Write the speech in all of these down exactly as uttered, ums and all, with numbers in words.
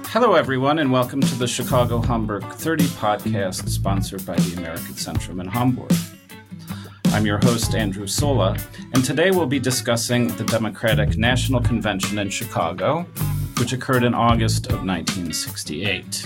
Hello, everyone, and welcome to the Chicago Hamburg thirty podcast, sponsored by the American Centrum in Hamburg. I'm your host, Andrew Sola, and today we'll be discussing the Democratic National Convention in Chicago, which occurred in August of nineteen sixty-eight.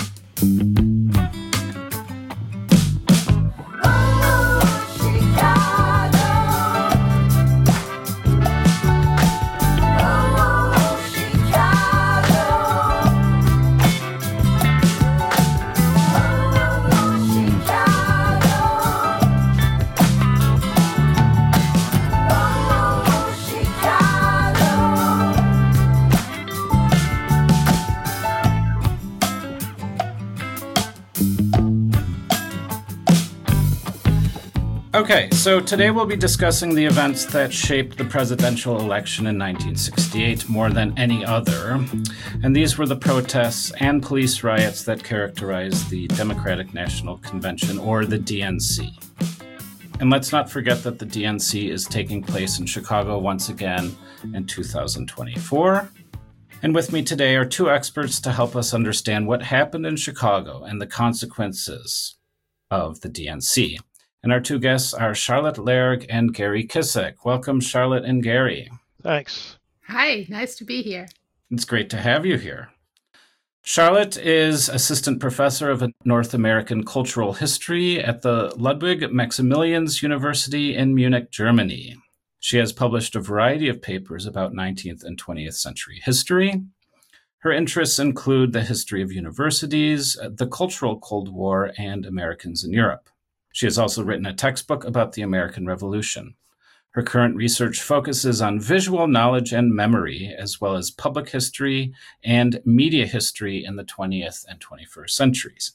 Okay, so today we'll be discussing the events that shaped the presidential election in nineteen sixty-eight more than any other, and these were the protests and police riots that characterized the Democratic National Convention, or the D N C. And let's not forget that the D N C is taking place in Chicago once again in two thousand twenty-four. And with me today are two experts to help us understand what happened in Chicago and the consequences of the D N C. And our two guests are Charlotte Lerg and Gary Kissack. Welcome, Charlotte and Gary. Thanks. Hi, nice to be here. It's great to have you here. Charlotte is assistant professor of North American cultural history at the Ludwig Maximilians University in Munich, Germany. She has published a variety of papers about nineteenth and twentieth century history. Her interests include the history of universities, the cultural Cold War, and Americans in Europe. She has also written a textbook about the American Revolution. Her current research focuses on visual knowledge and memory, as well as public history and media history in the twentieth and twenty-first centuries.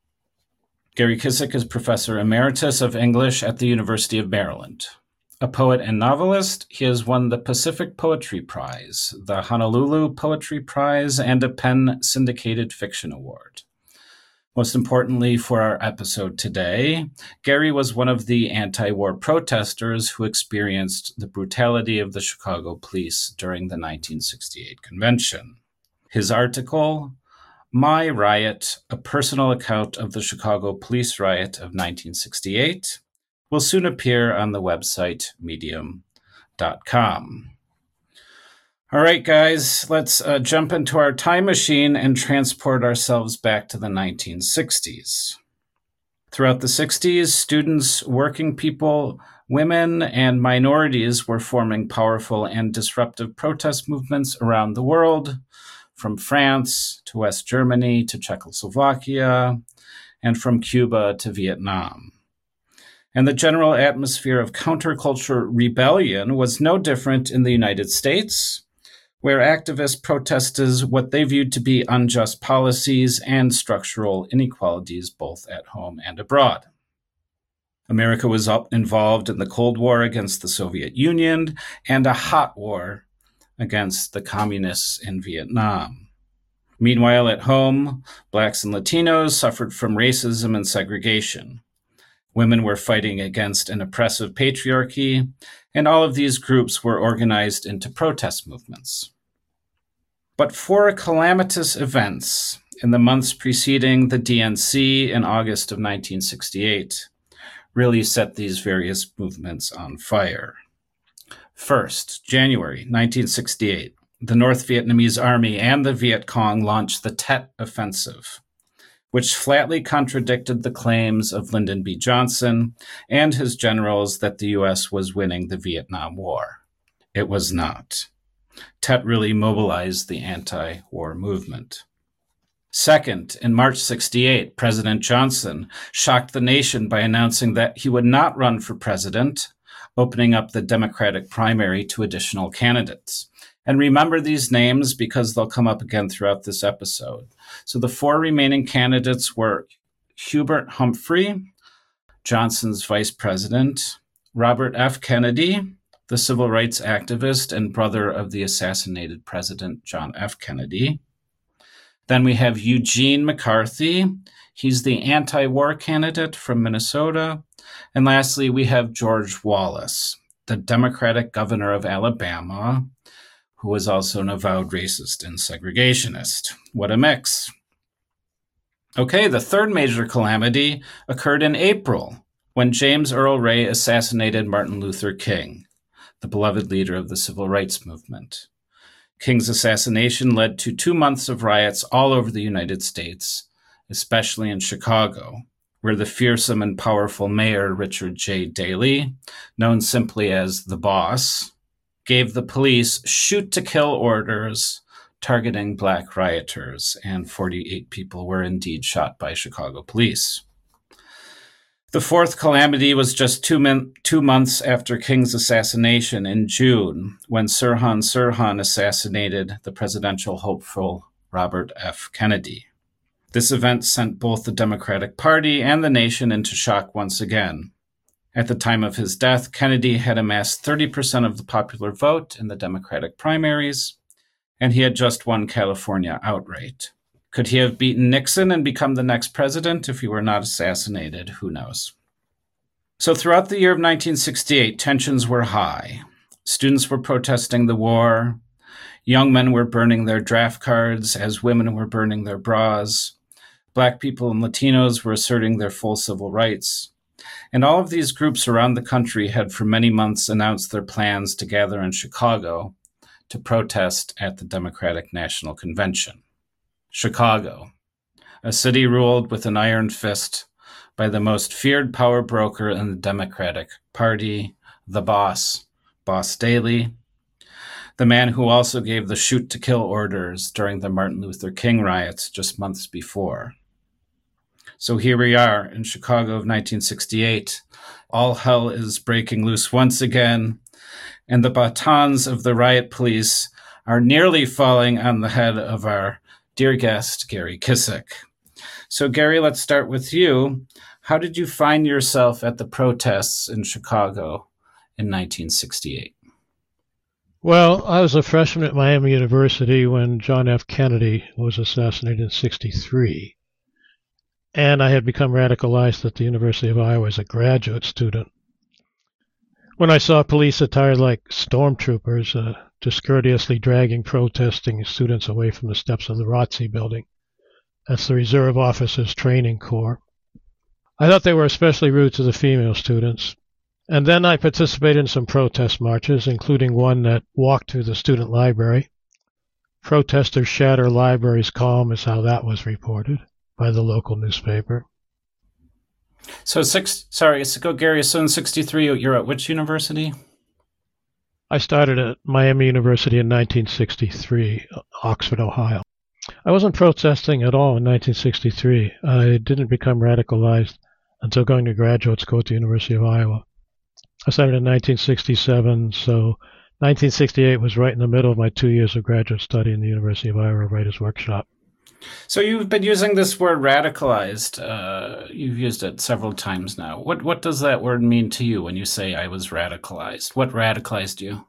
Gary Kissack is professor emeritus of English at the University of Maryland. A poet and novelist, he has won the Pacific Poetry Prize, the Honolulu Poetry Prize, and a PEN Syndicated Fiction Award. Most importantly for our episode today, Gary was one of the anti-war protesters who experienced the brutality of the Chicago police during the nineteen sixty-eight convention. His article, My Riot, A Personal Account of the Chicago Police Riot of nineteen sixty-eight, will soon appear on the website medium dot com. All right, guys, let's uh, jump into our time machine and transport ourselves back to the nineteen sixties. Throughout the sixties, students, working people, women, and minorities were forming powerful and disruptive protest movements around the world, from France to West Germany to Czechoslovakia, and from Cuba to Vietnam. And the general atmosphere of counterculture rebellion was no different in the United States, where activists protested what they viewed to be unjust policies and structural inequalities both at home and abroad. America was up involved in the Cold War against the Soviet Union and a hot war against the communists in Vietnam. Meanwhile, at home, Blacks and Latinos suffered from racism and segregation. Women were fighting against an oppressive patriarchy, and all of these groups were organized into protest movements. But four calamitous events in the months preceding the D N C in August of nineteen sixty-eight really set these various movements on fire. First, January nineteen sixty-eight, the North Vietnamese Army and the Viet Cong launched the Tet Offensive, which flatly contradicted the claims of Lyndon B. Johnson and his generals that the U S was winning the Vietnam War. It was not. Tet really mobilized the anti-war movement. Second, in March sixty-eight, President Johnson shocked the nation by announcing that he would not run for president, opening up the Democratic primary to additional candidates. And remember these names because they'll come up again throughout this episode. So the four remaining candidates were Hubert Humphrey, Johnson's vice president, Robert F. Kennedy, the civil rights activist and brother of the assassinated President John F. Kennedy. Then we have Eugene McCarthy. He's the anti-war candidate from Minnesota. And lastly, we have George Wallace, the Democratic governor of Alabama, who was also an avowed racist and segregationist. What a mix. Okay, the third major calamity occurred in April, when James Earl Ray assassinated Martin Luther King, the beloved leader of the civil rights movement. King's assassination led to two months of riots all over the United States, especially in Chicago, where the fearsome and powerful mayor Richard J. Daley, known simply as the Boss, gave the police shoot-to-kill orders targeting black rioters, and forty-eight people were indeed shot by Chicago police. The fourth calamity was just two, min- two months after King's assassination in June, when Sirhan Sirhan assassinated the presidential hopeful Robert F. Kennedy. This event sent both the Democratic Party and the nation into shock once again. At the time of his death, Kennedy had amassed thirty percent of the popular vote in the Democratic primaries, and he had just won California outright. Could he have beaten Nixon and become the next president if he were not assassinated? Who knows? So throughout the year of nineteen sixty-eight, tensions were high. Students were protesting the war. Young men were burning their draft cards as women were burning their bras. Black people and Latinos were asserting their full civil rights. And all of these groups around the country had for many months announced their plans to gather in Chicago to protest at the Democratic National Convention. Chicago, a city ruled with an iron fist by the most feared power broker in the Democratic Party, the Boss, Boss Daley, the man who also gave the shoot-to-kill orders during the Martin Luther King riots just months before. So here we are in Chicago of nineteen sixty-eight. All hell is breaking loose once again, and the batons of the riot police are nearly falling on the head of our dear guest, Gary Kissick. So, Gary, let's start with you. How did you find yourself at the protests in Chicago in nineteen sixty-eight? Well, I was a freshman at Miami University when John F. Kennedy was assassinated in sixty-three. And I had become radicalized at the University of Iowa as a graduate student. When I saw police attired like stormtroopers uh, discourteously dragging protesting students away from the steps of the R O T C building, that's the Reserve Officers Training Corps, I thought they were especially rude to the female students. And then I participated in some protest marches, including one that walked through the student library. Protesters shatter libraries calm is how that was reported by the local newspaper. So six, sorry, so go Gary, so in sixty-three, you're at which university? I started at Miami University in nineteen sixty-three, Oxford, Ohio. I wasn't protesting at all in nineteen sixty-three. I didn't become radicalized until going to graduate school at the University of Iowa. I started in nineteen sixty-seven, so nineteen sixty-eight was right in the middle of my two years of graduate study in the University of Iowa Writers' Workshop. So you've been using this word radicalized. Uh, you've used it several times now. What what does that word mean to you when you say I was radicalized? What radicalized you?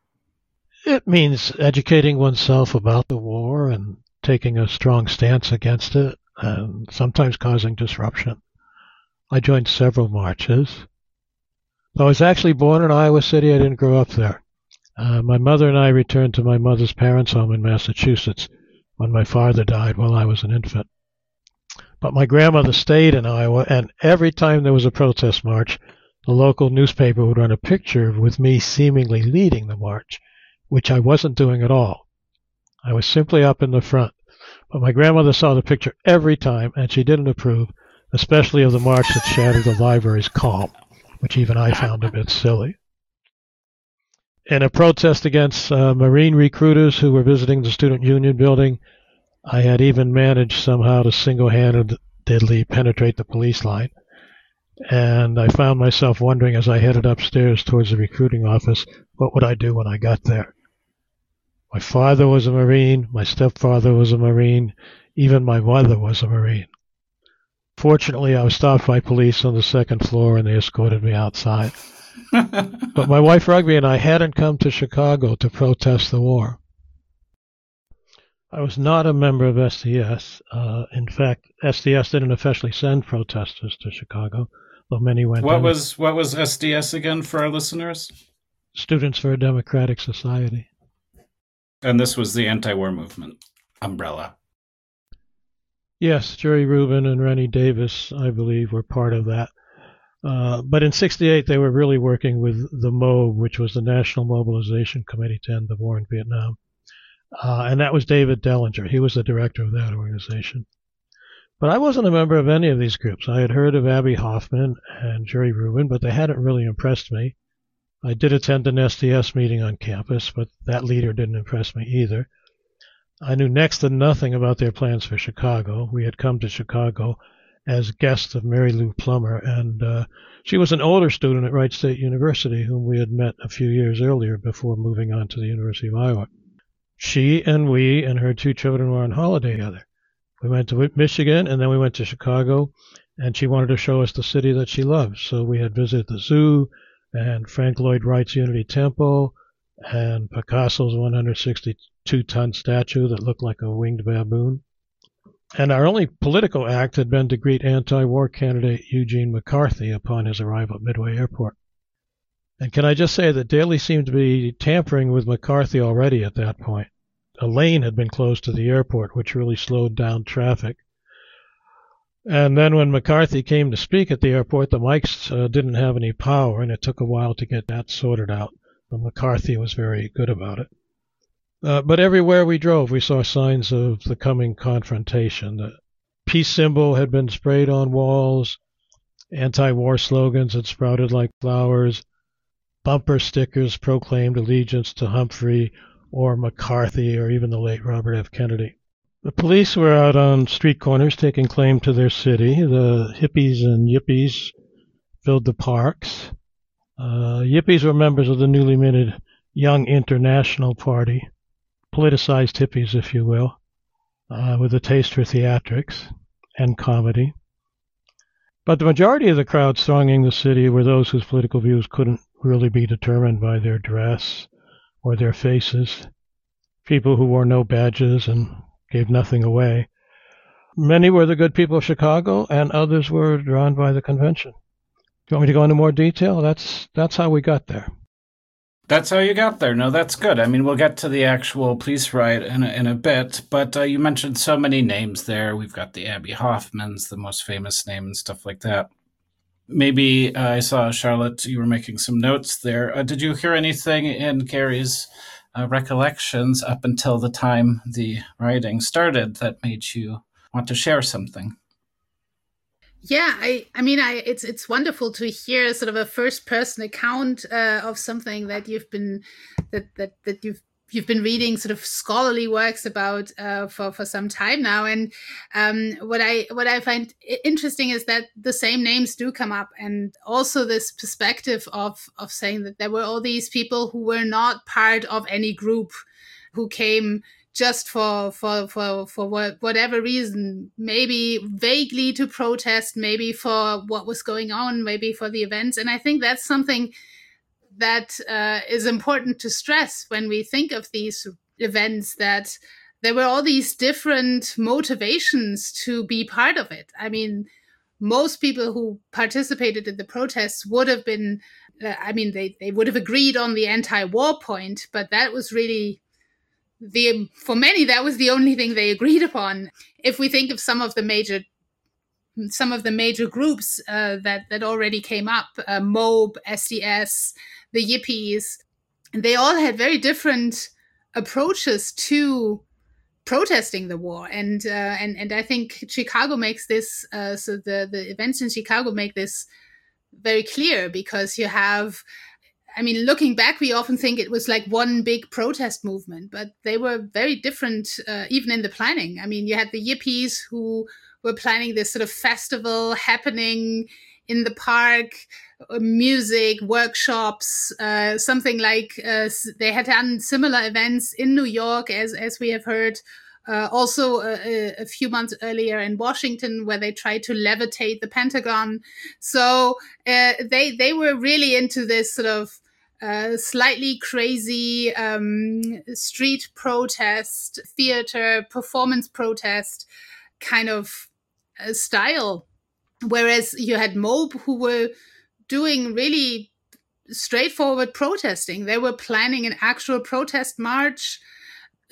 It means educating oneself about the war and taking a strong stance against it, and sometimes causing disruption. I joined several marches. I was actually born in Iowa City. I didn't grow up there. Uh, my mother and I returned to my mother's parents' home in Massachusetts when my father died while I was an infant. But my grandmother stayed in Iowa, and every time there was a protest march, the local newspaper would run a picture with me seemingly leading the march, which I wasn't doing at all. I was simply up in the front. But my grandmother saw the picture every time, and she didn't approve, especially of the march that shattered the library's calm, which even I found a bit silly. In a protest against uh, Marine recruiters who were visiting the Student Union building, I had even managed somehow to single-handedly penetrate the police line. And I found myself wondering as I headed upstairs towards the recruiting office, what would I do when I got there? My father was a Marine, my stepfather was a Marine, even my mother was a Marine. Fortunately, I was stopped by police on the second floor and they escorted me outside. But my wife Rugby and I hadn't come to Chicago to protest the war. I was not a member of S D S. Uh, in fact, S D S didn't officially send protesters to Chicago, though many went. What was what was S D S again for our listeners? Students for a Democratic Society. And this was the anti-war movement umbrella. Yes, Jerry Rubin and Rennie Davis, I believe, were part of that. Uh, but in sixty-eight, they were really working with the MOB, which was the National Mobilization Committee to End the War in Vietnam. Uh, and that was David Dellinger. He was the director of that organization. But I wasn't a member of any of these groups. I had heard of Abbie Hoffman and Jerry Rubin, but they hadn't really impressed me. I did attend an S D S meeting on campus, but that leader didn't impress me either. I knew next to nothing about their plans for Chicago. We had come to Chicago as guests of Mary Lou Plummer, and uh, she was an older student at Wright State University whom we had met a few years earlier before moving on to the University of Iowa. She and we and her two children were on holiday together. We went to Michigan, and then we went to Chicago, and she wanted to show us the city that she loves. So we had visited the zoo and Frank Lloyd Wright's Unity Temple and Picasso's one hundred sixty-two ton statue that looked like a winged baboon. And our only political act had been to greet anti-war candidate Eugene McCarthy upon his arrival at Midway Airport. And can I just say that Daley seemed to be tampering with McCarthy already at that point. A lane had been closed to the airport, which really slowed down traffic. And then when McCarthy came to speak at the airport, the mics uh, didn't have any power, and it took a while to get that sorted out. But McCarthy was very good about it. Uh, but everywhere we drove, we saw signs of the coming confrontation. The peace symbol had been sprayed on walls. Anti-war slogans had sprouted like flowers. Bumper stickers proclaimed allegiance to Humphrey or McCarthy or even the late Robert F. Kennedy. The police were out on street corners taking claim to their city. The hippies and yippies filled the parks. Uh, yippies were members of the newly minted Young International Party. Politicized hippies, if you will, uh, with a taste for theatrics and comedy. But the majority of the crowd thronging the city were those whose political views couldn't really be determined by their dress or their faces, people who wore no badges and gave nothing away. Many were the good people of Chicago, and others were drawn by the convention. Do you want me to go into more detail? That's that's how we got there. That's how you got there. No, that's good. I mean, we'll get to the actual police riot in a, in a bit, but uh, you mentioned so many names there. We've got the Abbie Hoffmans, the most famous name and stuff like that. Maybe uh, I saw, Charlotte, you were making some notes there. Uh, did you hear anything in Gary's uh, recollections up until the time the rioting started that made you want to share something? Yeah, I, I mean, I, it's it's wonderful to hear sort of a first-person account uh, of something that you've been that that that you've you've been reading sort of scholarly works about uh, for for some time now. And um, what I what I find interesting is that the same names do come up, and also this perspective of of saying that there were all these people who were not part of any group, who came just for for for for what, whatever reason, maybe vaguely to protest, maybe for what was going on, maybe for the events. And I think that's something that uh, is important to stress when we think of these events, that there were all these different motivations to be part of it. I mean, most people who participated in the protests would have been, uh, I mean, they, they would have agreed on the anti-war point, but that was really The, for many, that was the only thing they agreed upon. If we think of some of the major, some of the major groups uh, that that already came up, uh, MOB, S D S, the Yippies, they all had very different approaches to protesting the war, and uh, and and I think Chicago makes this. Uh, so the the events in Chicago make this very clear, because you have. I mean, looking back, we often think it was like one big protest movement, but they were very different, uh, even in the planning. I mean, you had the Yippies who were planning this sort of festival happening in the park, uh, music, workshops, uh, something like uh, they had done similar events in New York, as, as we have heard, uh, also a, a few months earlier in Washington, where they tried to levitate the Pentagon. So uh, they they were really into this sort of Uh, slightly crazy um, street protest, theater, performance protest kind of uh, style. Whereas you had MOB, who were doing really straightforward protesting. They were planning an actual protest march.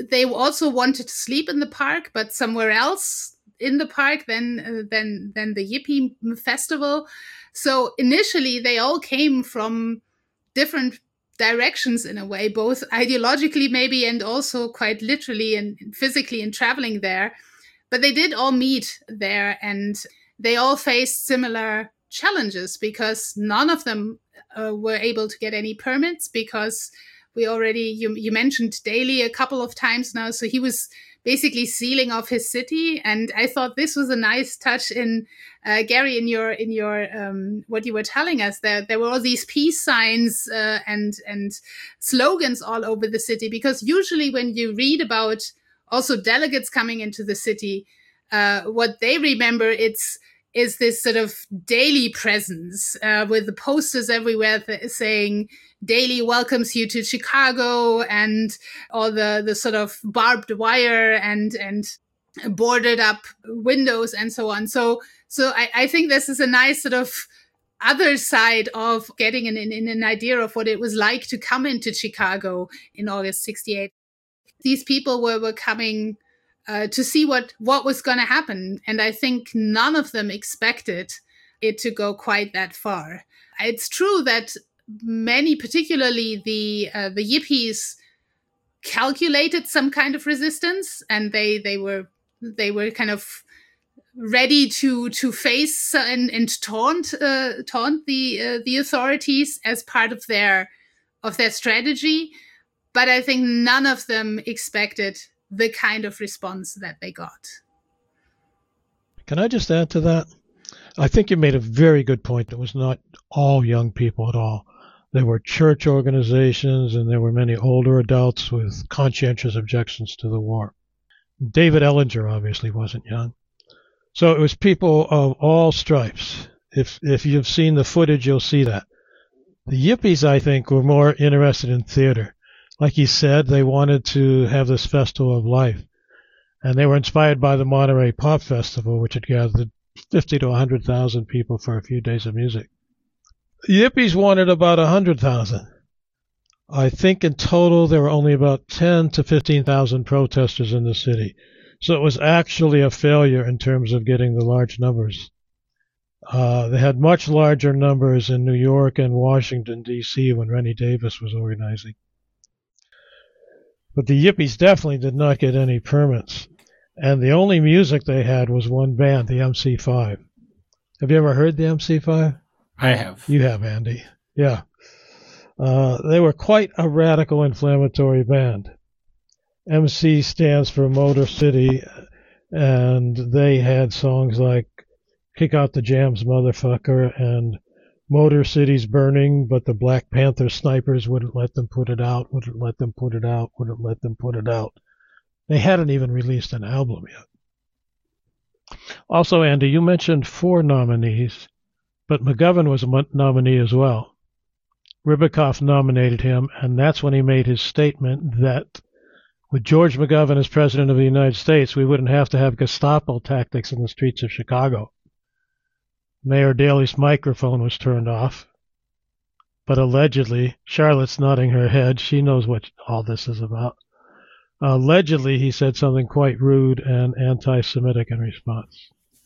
they also wanted to sleep in the park, but somewhere else in the park than uh, than than the Yippie festival. So initially, they all came from different directions in a way, both ideologically maybe and also quite literally and physically in traveling there. But they did all meet there, and they all faced similar challenges because none of them uh, were able to get any permits because we already, you, you mentioned Daley a couple of times now. So he was basically sealing off his city. And I thought this was a nice touch in, uh, Gary, in your, in your, um, what you were telling us, that there were all these peace signs, uh, and, and slogans all over the city, because usually when you read about also delegates coming into the city, uh, what they remember, it's, is this sort of Daley presence, uh, with the posters everywhere th- saying Daley welcomes you to Chicago, and all the, the sort of barbed wire and, and boarded up windows and so on. So, so I, I think this is a nice sort of other side of getting an, an, an idea of what it was like to come into Chicago in August sixty-eight. These people were, were coming Uh, to see what, what was going to happen. And I think none of them expected it to go quite that far. It's true that many, particularly the uh, the Yippies, calculated some kind of resistance, and they they were they were kind of ready to to face and, and taunt uh, taunt the uh, the authorities as part of their of their strategy. But I think none of them expected the kind of response that they got. Can I just add to that? I think you made a very good point. It was not all young people at all. There were church organizations, and there were many older adults with conscientious objections to the war. David Ellinger obviously wasn't young. So it was people of all stripes. If if you've seen the footage, you'll see that. The Yippies, I think, were more interested in theater. Like you said, they wanted to have this festival of life. And they were inspired by the Monterey Pop Festival, which had gathered fifty to one hundred thousand people for a few days of music. The Yippies wanted about one hundred thousand. I think in total there were only about ten to fifteen thousand protesters in the city. So it was actually a failure in terms of getting the large numbers. Uh, they had much larger numbers in New York and Washington, D C when Rennie Davis was organizing. But the Yippies definitely did not get any permits. And the only music they had was one band, the M C five. Have you ever heard the M C five? I have. You have, Andy. Yeah. Uh, they were quite a radical, inflammatory band. M C stands for Motor City, and they had songs like Kick Out the Jams, Motherfucker, and Motor City's burning, but the Black Panther snipers wouldn't let them put it out, wouldn't let them put it out, wouldn't let them put it out. They hadn't even released an album yet. Also, Andy, you mentioned four nominees, but McGovern was a nominee as well. Ribicoff nominated him, and that's when he made his statement that with George McGovern as President of the United States, we wouldn't have to have Gestapo tactics in the streets of Chicago. Mayor Daley's microphone was turned off, but allegedly, Charlotte's nodding her head, she knows what all this is about. Allegedly, he said something quite rude and anti-Semitic in response.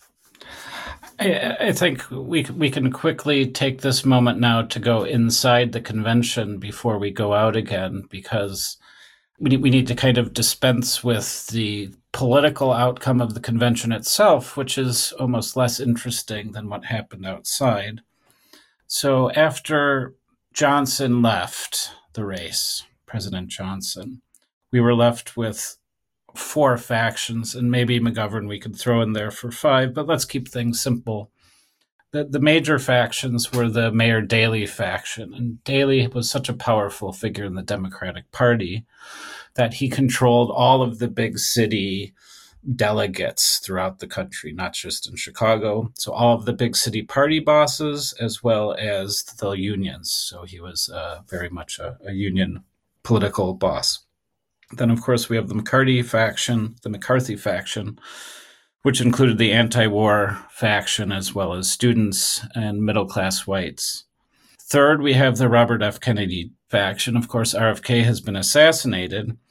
I, I think we we can quickly take this moment now to go inside the convention before we go out again, because we need, we need to kind of dispense with the political outcome of the convention itself, which is almost less interesting than what happened outside. So after Johnson left the race, President Johnson, we were left with four factions, and maybe McGovern we could throw in there for five, but let's keep things simple. The, the major factions were the Mayor Daley faction, and Daley was such a powerful figure in the Democratic Party that he controlled all of the big city delegates throughout the country, not just in Chicago. So all of the big city party bosses, as well as the unions. So he was uh, very much a, a union political boss. Then, of course, we have the McCarthy faction, the McCarthy faction, which included the anti-war faction, as well as students and middle-class whites. Third, we have the Robert F. Kennedy faction. Of course, R F K has been assassinated,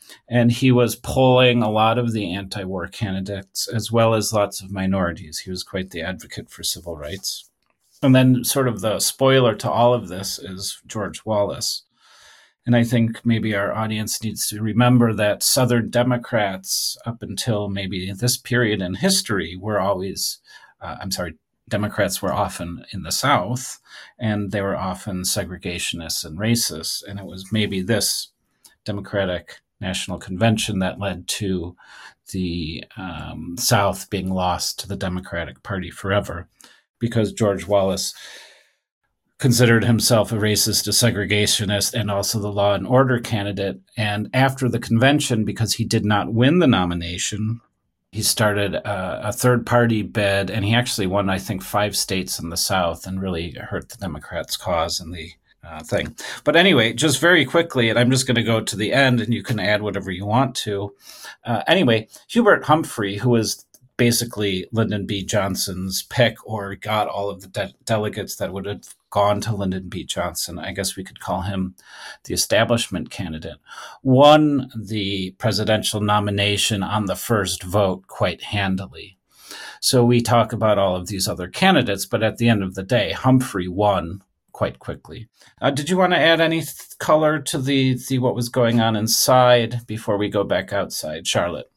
And he was polling a lot of the anti-war candidates as well as lots of minorities. He was quite the advocate for civil rights. And then sort of the spoiler to all of this is George Wallace. And I think maybe our audience needs to remember that Southern Democrats, up until maybe this period in history, were always, uh, I'm sorry, Democrats were often in the South, and they were often segregationists and racists. And it was maybe this Democratic National Convention that led to the um, South being lost to the Democratic Party forever, because George Wallace considered himself a racist, a segregationist, and also the law and order candidate. And after the convention, because he did not win the nomination, he started a, a third-party bid, and he actually won, I think, five states in the South and really hurt the Democrats' cause in the uh, thing. But anyway, just very quickly, and I'm just going to go to the end, and you can add whatever you want to. Uh, anyway, Hubert Humphrey, who was basically Lyndon B. Johnson's pick, or got all of the de- delegates that would have gone to Lyndon B. Johnson, I guess we could call him the establishment candidate, won the presidential nomination on the first vote quite handily. So we talk about all of these other candidates, but at the end of the day, Humphrey won quite quickly. Uh, did you want to add any th- color to the, the what was going on inside before we go back outside, Charlotte?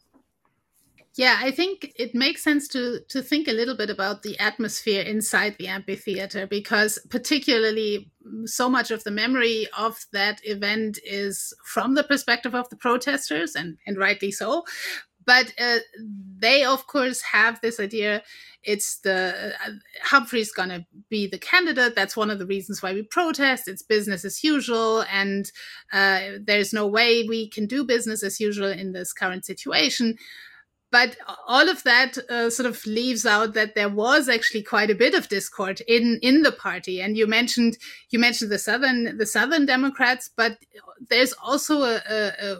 Yeah, I think it makes sense to to think a little bit about the atmosphere inside the amphitheater, because particularly so much of the memory of that event is from the perspective of the protesters, and, and rightly so. But uh, they, of course, have this idea. It's the uh, Humphrey's going to be the candidate. That's one of the reasons why we protest. It's business as usual. And uh, there's no way we can do business as usual in this current situation. But all of that uh, sort of leaves out that there was actually quite a bit of discord in, in the party. And you mentioned you mentioned the Southern the Southern Democrats, but there's also a, a, a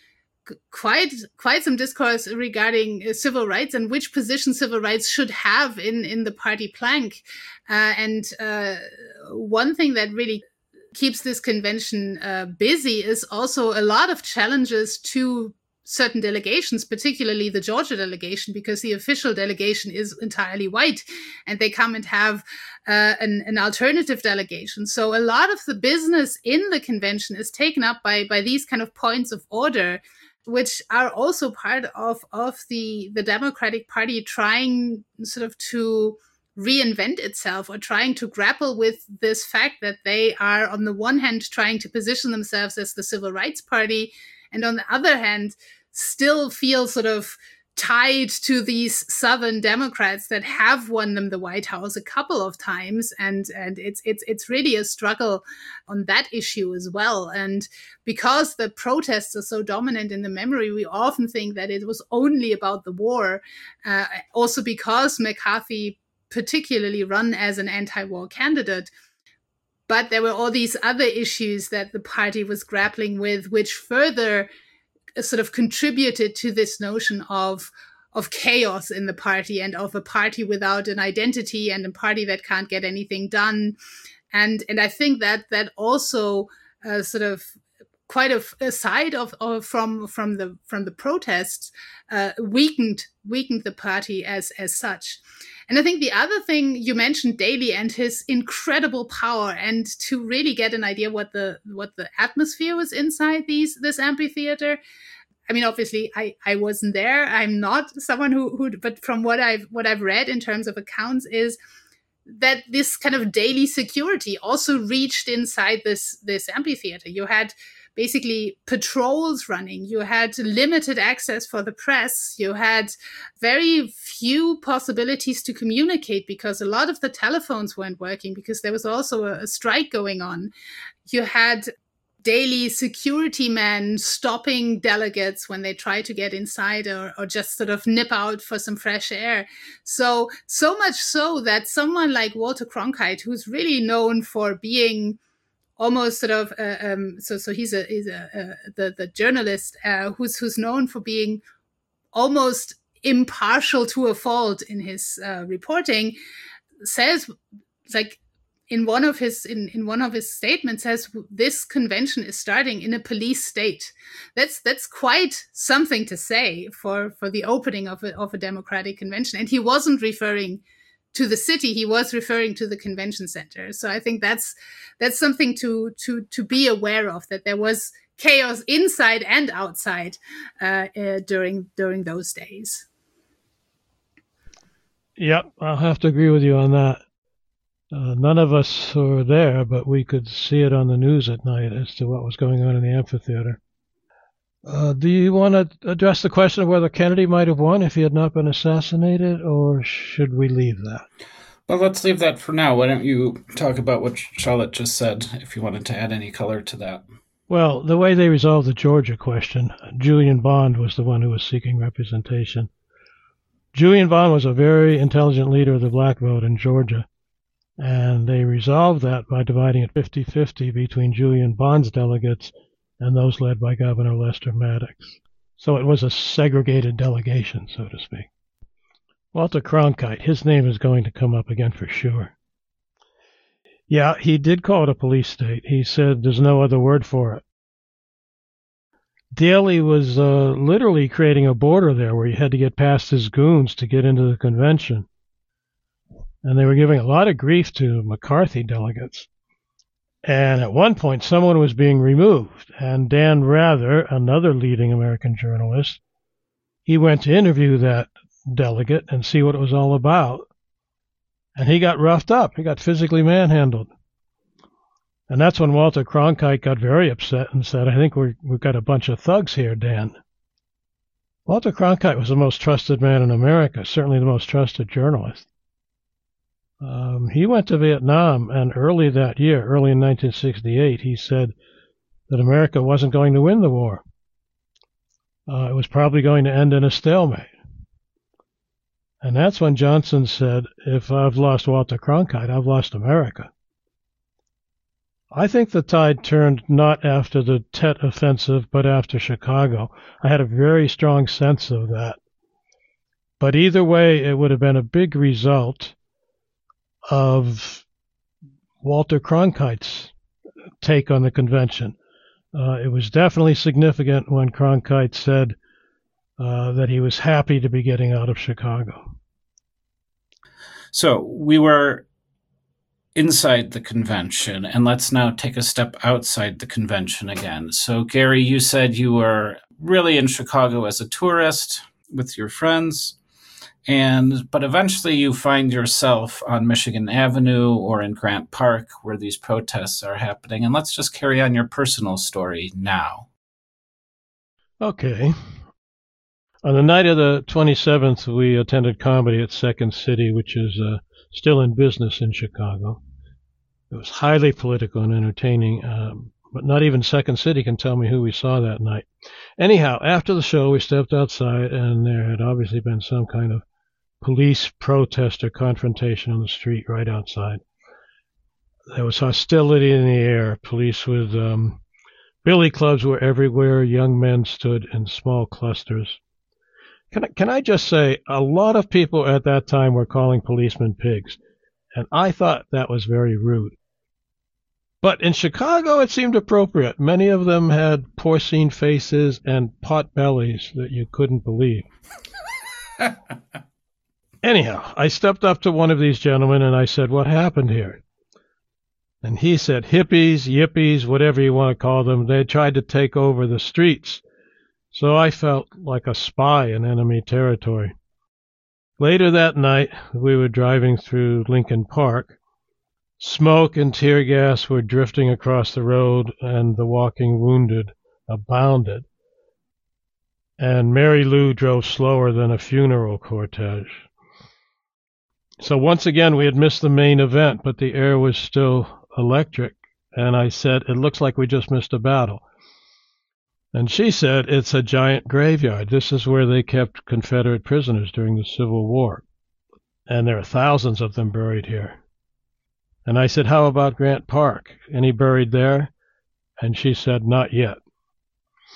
quite quite some discourse regarding uh, civil rights and which position civil rights should have in, in the party plank. Uh, and uh, one thing that really keeps this convention uh, busy is also a lot of challenges to certain delegations, particularly the Georgia delegation, because the official delegation is entirely white, and they come and have uh, an, an alternative delegation. So a lot of the business in the convention is taken up by by these kind of points of order, which are also part of of the the Democratic Party trying sort of to reinvent itself, or trying to grapple with this fact that they are, on the one hand, trying to position themselves as the civil rights party, and on the other hand, still feel sort of tied to these Southern Democrats that have won them the White House a couple of times. And, and it's, it's, it's really a struggle on that issue as well. And because the protests are so dominant in the memory, we often think that it was only about the war. Uh, also because McCarthy particularly run as an anti-war candidate. But there were all these other issues that the party was grappling with, which further sort of contributed to this notion of of chaos in the party, and of a party without an identity, and a party that can't get anything done. And and I think that that also uh, sort of quite a, a side of, of from from the from the protests uh, weakened weakened the party as as such. And I think the other thing, you mentioned Daley and his incredible power, and to really get an idea what the what the atmosphere was inside these this amphitheater. I mean, obviously, I, I wasn't there. I'm not someone who who, but from what I've what I've read in terms of accounts is that this kind of daily security also reached inside this this amphitheater. You had basically patrols running. You had limited access for the press. You had very few possibilities to communicate because a lot of the telephones weren't working, because there was also a, a strike going on. You had daily security men stopping delegates when they try to get inside, or, or just sort of nip out for some fresh air. So, so much so that someone like Walter Cronkite, who's really known for being almost sort of, uh, um, so so he's a he's a uh, the the journalist uh, who's who's known for being almost impartial to a fault in his uh, reporting, says like in one of his in, in one of his statements says this convention is starting in a police state. That's that's quite something to say for, for the opening of a, of a democratic convention. And he wasn't referring to the city; he was referring to the convention center. So I think that's that's something to to to be aware of, that there was chaos inside and outside uh, uh, during during those days. Yep, I'll have to agree with you on that. Uh, none of us were there, but we could see it on the news at night as to what was going on in the amphitheater. Uh, do you want to address the question of whether Kennedy might have won if he had not been assassinated, or should we leave that? Well, let's leave that for now. Why don't you talk about what Charlotte just said, if you wanted to add any color to that? Well, the way they resolved the Georgia question, Julian Bond was the one who was seeking representation. Julian Bond was a very intelligent leader of the black vote in Georgia, and they resolved that by dividing it fifty-fifty between Julian Bond's delegates and those led by Governor Lester Maddox. So it was a segregated delegation, so to speak. Walter Cronkite, his name is going to come up again for sure. Yeah, he did call it a police state. He said there's no other word for it. Daley was uh, literally creating a border there where you had to get past his goons to get into the convention. And they were giving a lot of grief to McCarthy delegates. And at one point, someone was being removed. And Dan Rather, another leading American journalist, he went to interview that delegate and see what it was all about. And he got roughed up. He got physically manhandled. And that's when Walter Cronkite got very upset and said, I think we're, we've got a bunch of thugs here, Dan. Walter Cronkite was the most trusted man in America, certainly the most trusted journalist. Um, he went to Vietnam, and early that year, early in nineteen sixty-eight, he said that America wasn't going to win the war. Uh, it was probably going to end in a stalemate. And that's when Johnson said, if I've lost Walter Cronkite, I've lost America. I think the tide turned not after the Tet Offensive, but after Chicago. I had a very strong sense of that. But either way, it would have been a big result of Walter Cronkite's take on the convention. Uh, it was definitely significant when Cronkite said uh, that he was happy to be getting out of Chicago. So we were inside the convention, and let's now take a step outside the convention again. So, Gary, you said you were really in Chicago as a tourist with your friends, and but eventually you find yourself on Michigan Avenue or in Grant Park where these protests are happening. And let's just carry on your personal story now. Okay. On the night of the twenty-seventh, we attended comedy at Second City, which is uh, still in business in Chicago. It was highly political and entertaining, um, but not even Second City can tell me who we saw that night. Anyhow, after the show, we stepped outside, and there had obviously been some kind of police protest or confrontation on the street right outside. There was hostility in the air. Police with um, billy clubs were everywhere. Young men stood in small clusters. Can I, can I just say, a lot of people at that time were calling policemen pigs, and I thought that was very rude. But in Chicago, it seemed appropriate. Many of them had porcine faces and pot bellies that you couldn't believe. Anyhow, I stepped up to one of these gentlemen and I said, what happened here? And he said, hippies, yippies, whatever you want to call them, they tried to take over the streets. So I felt like a spy in enemy territory. Later that night, we were driving through Lincoln Park. Smoke and tear gas were drifting across the road, and the walking wounded abounded. And Mary Lou drove slower than a funeral cortege. So once again, we had missed the main event, but the air was still electric. And I said, it looks like we just missed a battle. And she said, it's a giant graveyard. This is where they kept Confederate prisoners during the Civil War. And there are thousands of them buried here. And I said, how about Grant Park? Any buried there? And she said, not yet.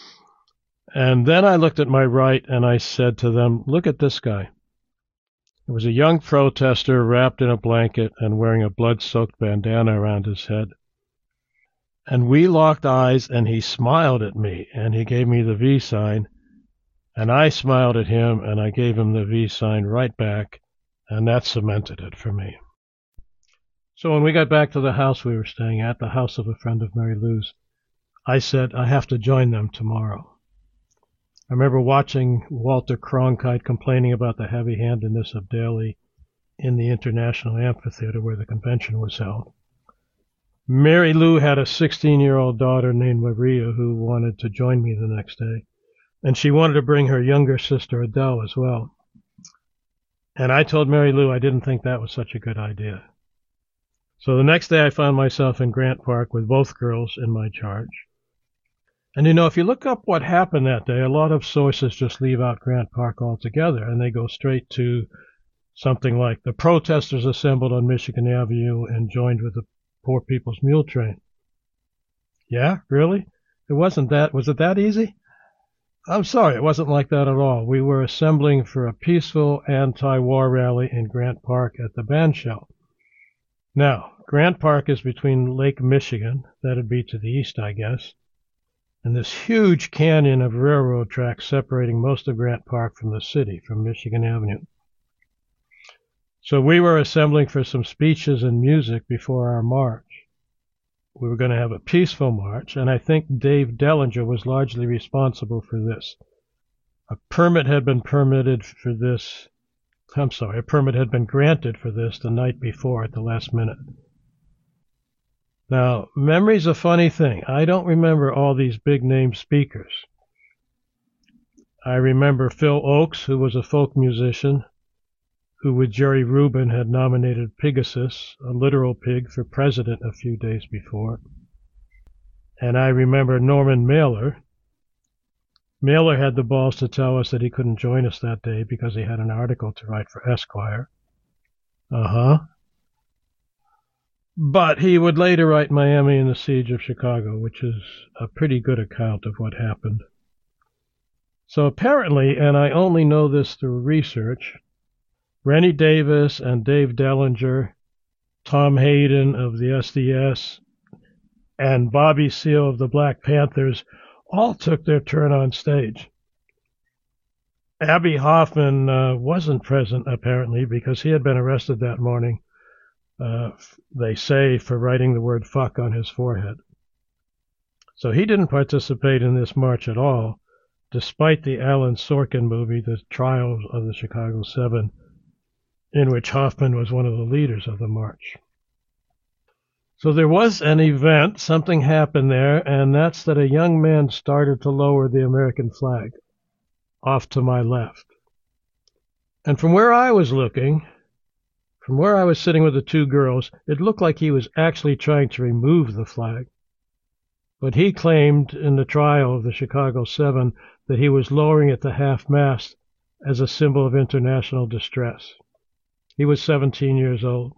And then I looked at my right and I said to them, look at this guy. There was a young protester wrapped in a blanket and wearing a blood-soaked bandana around his head. And we locked eyes, and he smiled at me, and he gave me the V sign, and I smiled at him, and I gave him the V sign right back, and that cemented it for me. So when we got back to the house we were staying at, the house of a friend of Mary Lou's, I said, I have to join them tomorrow. I remember watching Walter Cronkite complaining about the heavy-handedness of Daley in the International Amphitheater where the convention was held. Mary Lou had a sixteen-year-old daughter named Maria who wanted to join me the next day, and she wanted to bring her younger sister Adele as well. And I told Mary Lou I didn't think that was such a good idea. So the next day I found myself in Grant Park with both girls in my charge. And you know, if you look up what happened that day, a lot of sources just leave out Grant Park altogether, and they go straight to something like the protesters assembled on Michigan Avenue and joined with the Poor People's Mule Train. Yeah, really? It wasn't that, was it that easy? I'm sorry, it wasn't like that at all. We were assembling for a peaceful anti-war rally in Grant Park at the bandshell. Now, Grant Park is between Lake Michigan, that'd be to the east, I guess, and this huge canyon of railroad tracks separating most of Grant Park from the city, from Michigan Avenue. So we were assembling for some speeches and music before our march. We were going to have a peaceful march, and I think Dave Dellinger was largely responsible for this. A permit had been permitted for this, I'm sorry, a permit had been granted for this the night before at the last minute. Now, memory's a funny thing. I don't remember all these big-name speakers. I remember Phil Oakes, who was a folk musician, who with Jerry Rubin had nominated Pegasus, a literal pig, for president a few days before. And I remember Norman Mailer. Mailer had the balls to tell us that he couldn't join us that day because he had an article to write for Esquire. Uh-huh. But he would later write Miami and the Siege of Chicago, which is a pretty good account of what happened. So apparently, and I only know this through research, Rennie Davis and Dave Dellinger, Tom Hayden of the S D S, and Bobby Seale of the Black Panthers all took their turn on stage. Abbie Hoffman uh, wasn't present, apparently, because he had been arrested that morning, uh, they say, for writing the word fuck on his forehead. So he didn't participate in this march at all, despite the Alan Sorkin movie, The Trial of the Chicago Seven, in which Hoffman was one of the leaders of the march. So there was an event, something happened there, and that's that a young man started to lower the American flag off to my left. And from where I was looking, from where I was sitting with the two girls, it looked like he was actually trying to remove the flag. But he claimed in the trial of the Chicago Seven that he was lowering it to half-mast as a symbol of international distress. He was seventeen years old.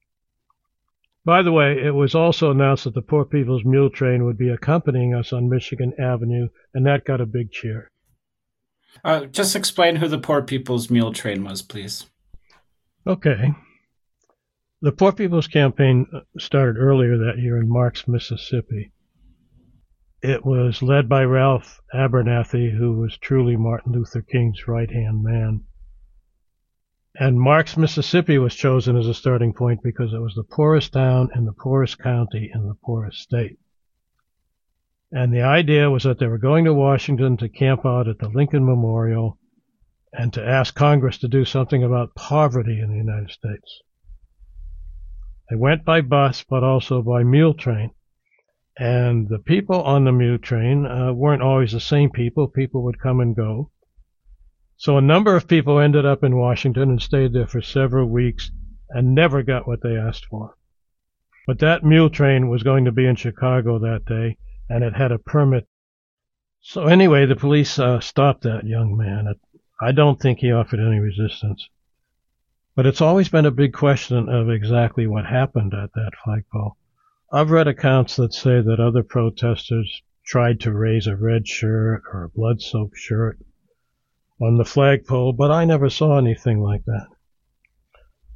By the way, it was also announced that the Poor People's Mule Train would be accompanying us on Michigan Avenue, and that got a big cheer. Uh, just explain who the Poor People's Mule Train was, please. Okay. The Poor People's Campaign started earlier that year in Marks, Mississippi. It was led by Ralph Abernathy, who was truly Martin Luther King's right-hand man. And Marks, Mississippi was chosen as a starting point because it was the poorest town in the poorest county in the poorest state. And the idea was that they were going to Washington to camp out at the Lincoln Memorial and to ask Congress to do something about poverty in the United States. They went by bus, but also by mule train. And the people on the mule train uh, weren't always the same people. People would come and go. So a number of people ended up in Washington and stayed there for several weeks and never got what they asked for. But that mule train was going to be in Chicago that day, and it had a permit. So anyway, the police uh, stopped that young man. I don't think he offered any resistance. But it's always been a big question of exactly what happened at that flagpole. I've read accounts that say that other protesters tried to raise a red shirt or a blood-soaked shirt on the flagpole, but I never saw anything like that.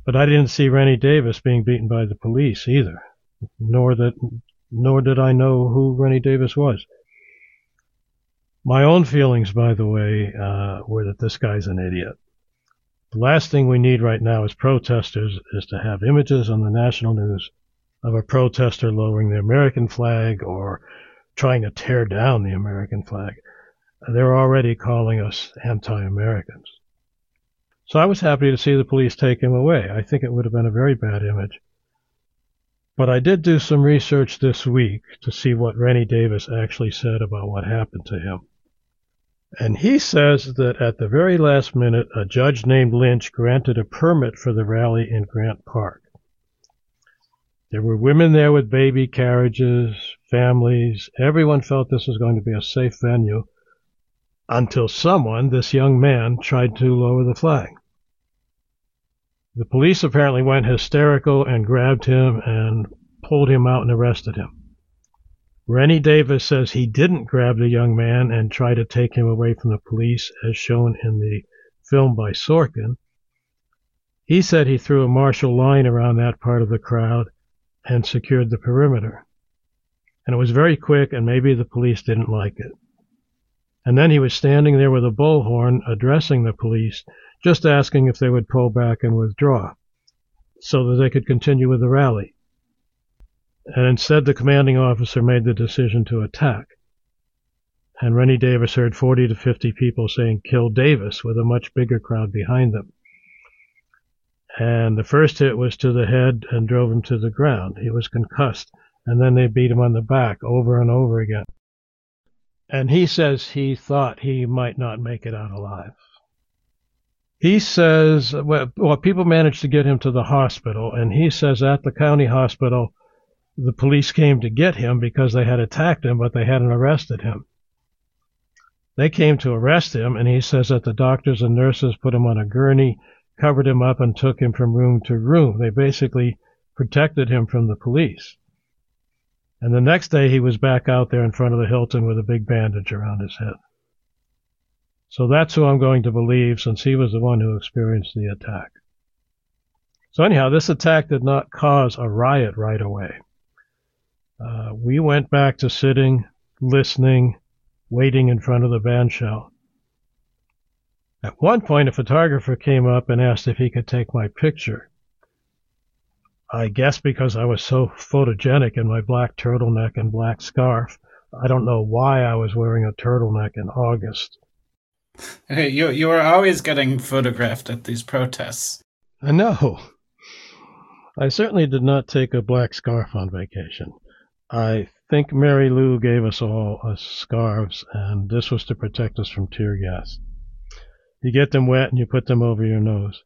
But I didn't see Rennie Davis being beaten by the police either, nor that, nor did I know who Rennie Davis was. My own feelings, by the way, uh, were that this guy's an idiot. The last thing we need right now as protesters is to have images on the national news of a protester lowering the American flag or trying to tear down the American flag. They're already calling us anti-Americans. So I was happy to see the police take him away. I think it would have been a very bad image. But I did do some research this week to see what Rennie Davis actually said about what happened to him. And he says that at the very last minute, a judge named Lynch granted a permit for the rally in Grant Park. There were women there with baby carriages, families. Everyone felt this was going to be a safe venue until someone, this young man, tried to lower the flag. The police apparently went hysterical and grabbed him and pulled him out and arrested him. Rennie Davis says he didn't grab the young man and try to take him away from the police, as shown in the film by Sorkin. He said he threw a martial line around that part of the crowd and secured the perimeter. And it was very quick, and maybe the police didn't like it. And then he was standing there with a bullhorn addressing the police, just asking if they would pull back and withdraw so that they could continue with the rally. And instead, the commanding officer made the decision to attack. And Rennie Davis heard forty to fifty people saying, "Kill Davis," with a much bigger crowd behind them. And the first hit was to the head and drove him to the ground. He was concussed. And then they beat him on the back over and over again. And he says he thought he might not make it out alive. He says, well, well, people managed to get him to the hospital, and he says at the county hospital, the police came to get him because they had attacked him, but they hadn't arrested him. They came to arrest him, and he says that the doctors and nurses put him on a gurney, covered him up, and took him from room to room. They basically protected him from the police. And the next day he was back out there in front of the Hilton with a big bandage around his head. So that's who I'm going to believe, since he was the one who experienced the attack. So anyhow, this attack did not cause a riot right away. Uh, we went back to sitting, listening, waiting in front of the bandshell. At one point, a photographer came up and asked if he could take my picture. I guess because I was so photogenic in my black turtleneck and black scarf. I don't know why I was wearing a turtleneck in August. Hey, you you were always getting photographed at these protests. I know. I certainly did not take a black scarf on vacation. I think Mary Lou gave us all uh, scarves, and this was to protect us from tear gas. You get them wet and you put them over your nose.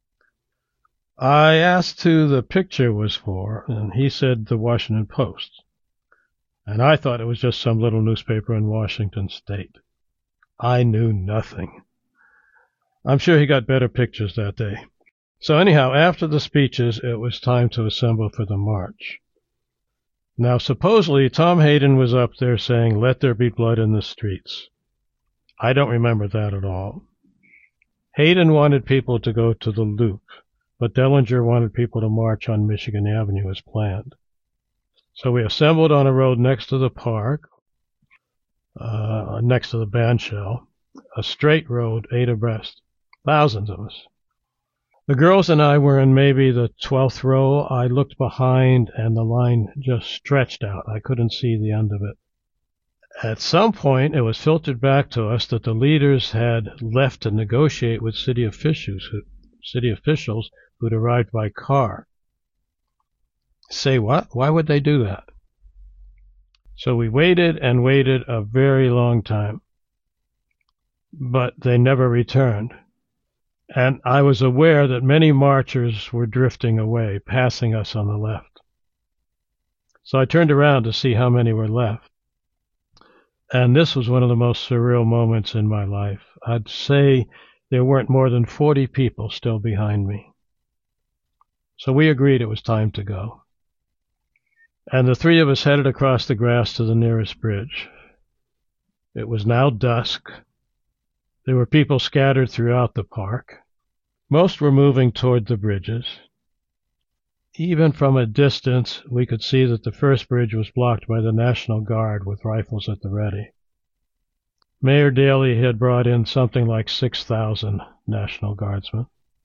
I asked who the picture was for, and he said the Washington Post. And I thought it was just some little newspaper in Washington State. I knew nothing. I'm sure he got better pictures that day. So anyhow, after the speeches, it was time to assemble for the march. Now, supposedly, Tom Hayden was up there saying, "Let there be blood in the streets." I don't remember that at all. Hayden wanted people to go to the Loop, but Dellinger wanted people to march on Michigan Avenue as planned. So we assembled on a road next to the park, uh, next to the bandshell, a straight road, eight abreast, thousands of us. The girls and I were in maybe the twelfth row. I looked behind, and the line just stretched out. I couldn't see the end of it. At some point, it was filtered back to us that the leaders had left to negotiate with city officials who, city officials who'd arrived by car. Say what? Why would they do that? So we waited and waited a very long time, but they never returned. And I was aware that many marchers were drifting away, passing us on the left. So I turned around to see how many were left. And this was one of the most surreal moments in my life. I'd say there weren't more than forty people still behind me. So we agreed it was time to go. And the three of us headed across the grass to the nearest bridge. It was now dusk. There were people scattered throughout the park. Most were moving toward the bridges. Even from a distance, we could see that the first bridge was blocked by the National Guard with rifles at the ready. Mayor Daley had brought in something like six thousand National Guardsmen.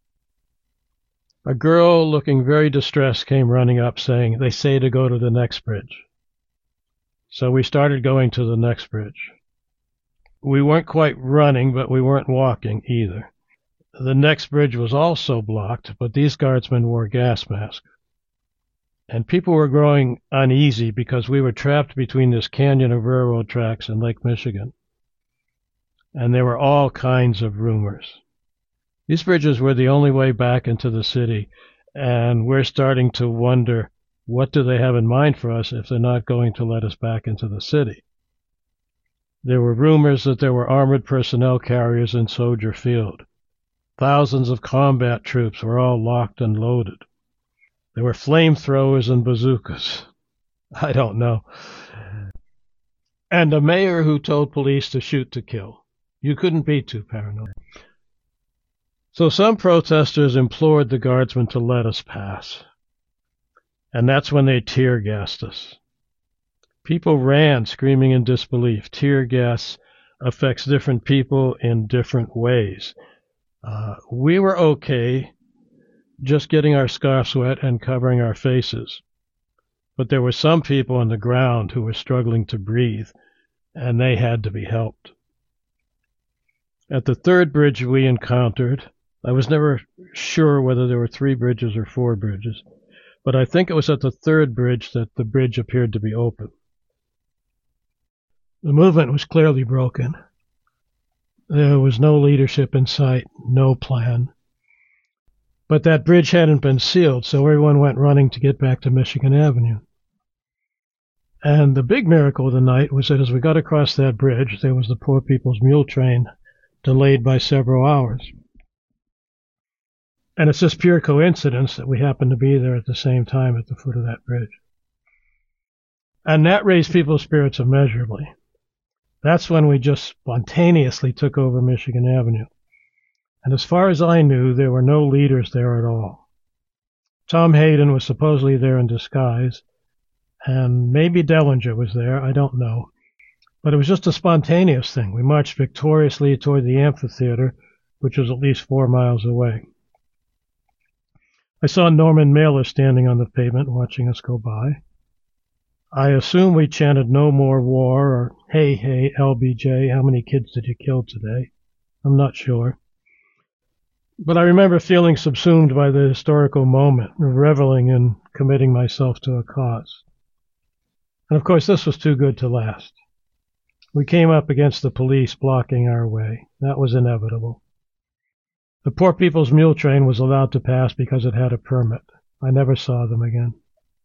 A girl looking very distressed came running up saying, "They say to go to the next bridge." So we started going to the next bridge. We weren't quite running, but we weren't walking either. The next bridge was also blocked, but these guardsmen wore gas masks. And people were growing uneasy because we were trapped between this canyon of railroad tracks and Lake Michigan. And there were all kinds of rumors. These bridges were the only way back into the city, and we're starting to wonder, what do they have in mind for us if they're not going to let us back into the city? There were rumors that there were armored personnel carriers in Soldier Field. Thousands of combat troops were all locked and loaded. There were flamethrowers and bazookas. I don't know. And a mayor who told police to shoot to kill. You couldn't be too paranoid. So some protesters implored the guardsmen to let us pass. And that's when they tear gassed us. People ran, screaming in disbelief. Tear gas affects different people in different ways. Uh, we were okay, just getting our scarves wet and covering our faces. But there were some people on the ground who were struggling to breathe, and they had to be helped. At the third bridge we encountered, I was never sure whether there were three bridges or four bridges, but I think it was at the third bridge that the bridge appeared to be open. The movement was clearly broken. There was no leadership in sight, no plan. But that bridge hadn't been sealed, so everyone went running to get back to Michigan Avenue. And the big miracle of the night was that as we got across that bridge, there was the Poor People's Mule Train, delayed by several hours. And it's just pure coincidence that we happened to be there at the same time at the foot of that bridge. And that raised people's spirits immeasurably. That's when we just spontaneously took over Michigan Avenue. And as far as I knew, there were no leaders there at all. Tom Hayden was supposedly there in disguise, and maybe Dellinger was there, I don't know. But it was just a spontaneous thing. We marched victoriously toward the amphitheater, which was at least four miles away. I saw Norman Mailer standing on the pavement watching us go by. I assume we chanted "No More War" or "Hey, hey, L B J, how many kids did you kill today?" I'm not sure. But I remember feeling subsumed by the historical moment, reveling in committing myself to a cause. And of course, this was too good to last. We came up against the police blocking our way. That was inevitable. The Poor People's Mule Train was allowed to pass because it had a permit. I never saw them again.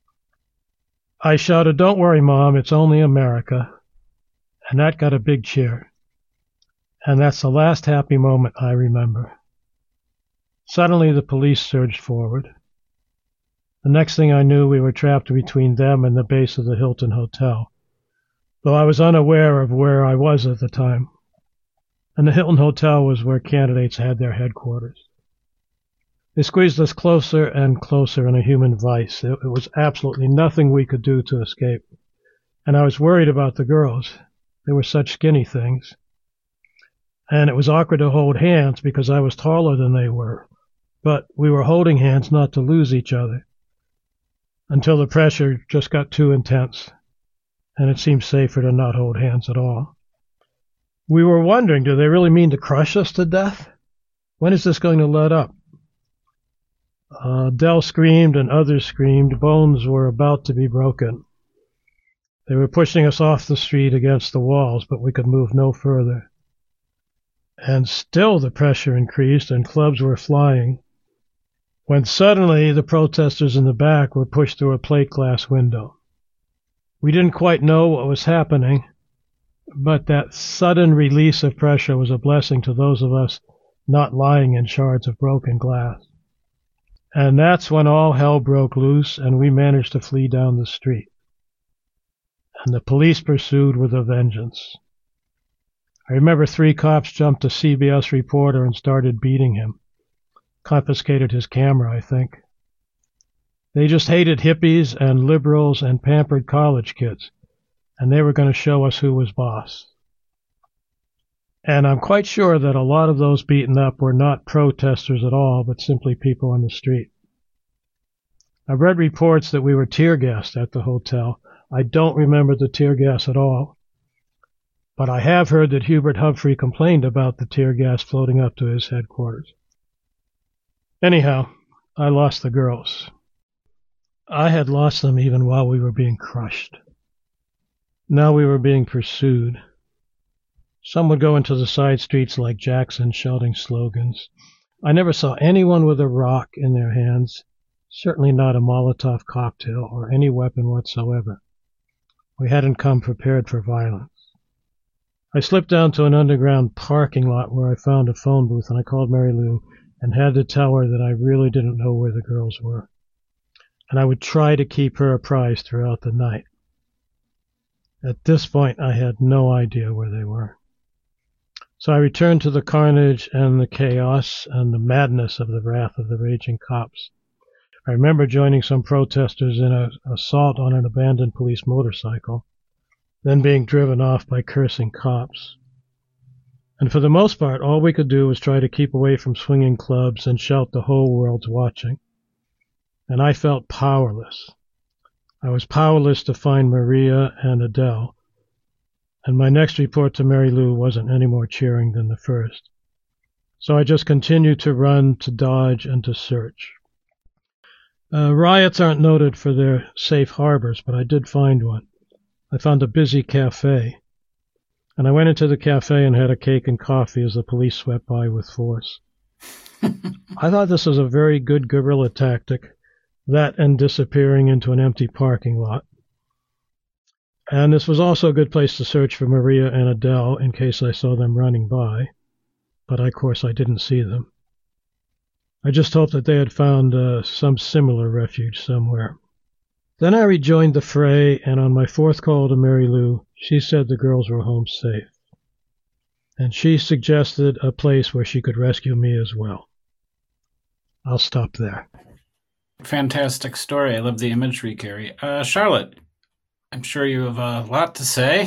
I shouted, "Don't worry, Mom, it's only America." And that got a big cheer. And that's the last happy moment I remember. Suddenly the police surged forward. The next thing I knew, we were trapped between them and the base of the Hilton Hotel, though I was unaware of where I was at the time. And the Hilton Hotel was where candidates had their headquarters. They squeezed us closer and closer in a human vice. It, it was absolutely nothing we could do to escape. And I was worried about the girls. They were such skinny things. And it was awkward to hold hands because I was taller than they were. But we were holding hands not to lose each other, until the pressure just got too intense, and it seemed safer to not hold hands at all. We were wondering, do they really mean to crush us to death? When is this going to let up? Uh, Dell screamed and others screamed. Bones were about to be broken. They were pushing us off the street against the walls, but we could move no further. And still the pressure increased and clubs were flying, when suddenly the protesters in the back were pushed through a plate glass window. We didn't quite know what was happening, but that sudden release of pressure was a blessing to those of us not lying in shards of broken glass. And that's when all hell broke loose and we managed to flee down the street. And the police pursued with a vengeance. I remember three cops jumped a C B S reporter and started beating him. Confiscated his camera, I think. They just hated hippies and liberals and pampered college kids, and they were going to show us who was boss. And I'm quite sure that a lot of those beaten up were not protesters at all, but simply people on the street. I've read reports that we were tear gassed at the hotel. I don't remember the tear gas at all, but I have heard that Hubert Humphrey complained about the tear gas floating up to his headquarters. Anyhow, I lost the girls. I had lost them even while we were being crushed. Now we were being pursued. Some would go into the side streets like Jackson shouting slogans. I never saw anyone with a rock in their hands, certainly not a Molotov cocktail or any weapon whatsoever. We hadn't come prepared for violence. I slipped down to an underground parking lot where I found a phone booth, and I called Mary Lou and had to tell her that I really didn't know where the girls were, and I would try to keep her apprised throughout the night. At this point, I had no idea where they were. So I returned to the carnage and the chaos and the madness of the wrath of the raging cops. I remember joining some protesters in an assault on an abandoned police motorcycle, then being driven off by cursing cops. And for the most part, all we could do was try to keep away from swinging clubs and shout the whole world's watching. And I felt powerless. I was powerless to find Maria and Adele, and my next report to Mary Lou wasn't any more cheering than the first. So I just continued to run, to dodge, and to search. Uh, riots aren't noted for their safe harbors, but I did find one. I found a busy cafe, and I went into the cafe and had a cake and coffee as the police swept by with force. I thought this was a very good guerrilla tactic, that and disappearing into an empty parking lot. And this was also a good place to search for Maria and Adele in case I saw them running by, but of course I didn't see them. I just hoped that they had found uh, some similar refuge somewhere. Then I rejoined the fray, and on my fourth call to Mary Lou, she said the girls were home safe. And she suggested a place where she could rescue me as well. I'll stop there. Fantastic story. I love the imagery, Gary. Uh, Charlotte, I'm sure you have a lot to say.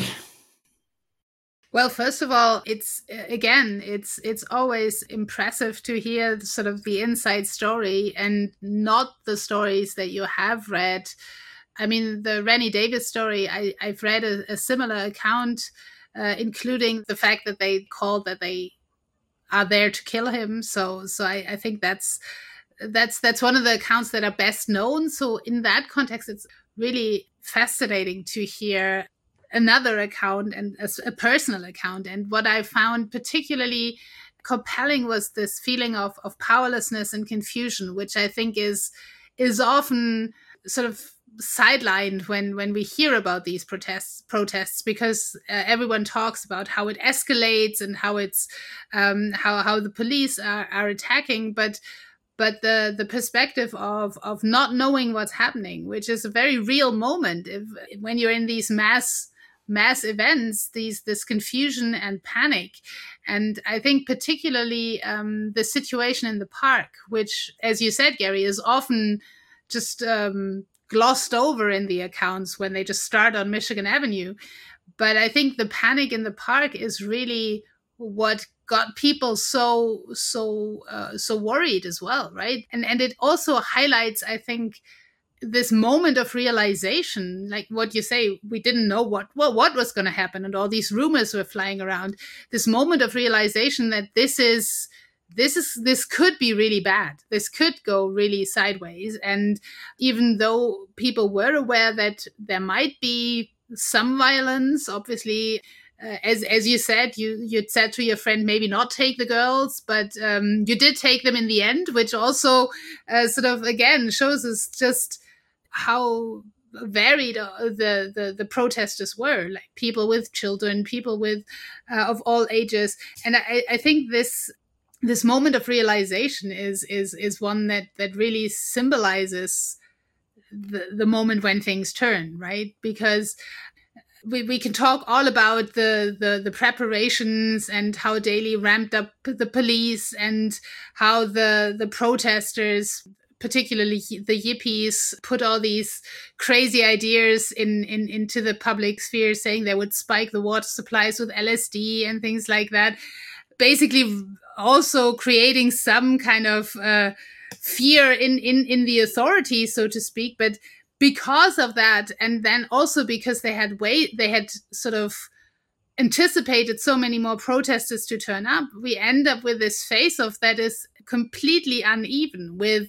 Well, first of all, it's again, it's it's always impressive to hear sort of the inside story and not the stories that you have read. I mean, the Rennie Davis story, I, I've read a, a similar account, uh, including the fact that they called that they are there to kill him. So, so I, I think that's that's that's one of the accounts that are best known. So, in that context, it's really fascinating to hear another account and a, a personal account. And what I found particularly compelling was this feeling of, of powerlessness and confusion, which I think is is often sort of sidelined when, when we hear about these protests, protests because uh, everyone talks about how it escalates and how it's um, how how the police are, are attacking, but but the the perspective of of not knowing what's happening, which is a very real moment if when you're in these mass mass events, these this confusion and panic. And I think particularly um, the situation in the park, which, as you said, Gary, is often just um, glossed over in the accounts when they just start on Michigan Avenue. But I think the panic in the park is really what got people so so uh, so worried as well, right? And and it also highlights, I think, this moment of realization, like what you say, we didn't know what well what was going to happen, and all these rumors were flying around. This moment of realization that this is this is this could be really bad. This could go really sideways. And even though people were aware that there might be some violence, obviously, uh, as as you said, you you'd said to your friend maybe not take the girls, but um, you did take them in the end, which also uh, sort of again shows us just how varied uh, the, the the protesters were, like people with children, people with uh, of all ages. And I, I think this this moment of realization is is is one that that really symbolizes the, the moment when things turn, right? Because we, we can talk all about the, the, the preparations and how Daley ramped up the police and how the, the protesters particularly the yippies, put all these crazy ideas in, in into the public sphere, saying they would spike the water supplies with L S D and things like that. Basically, also creating some kind of uh, fear in, in, in the authorities, so to speak. But because of that, and then also because they had wait, they had sort of anticipated so many more protesters to turn up, we end up with this face-off that is completely uneven. With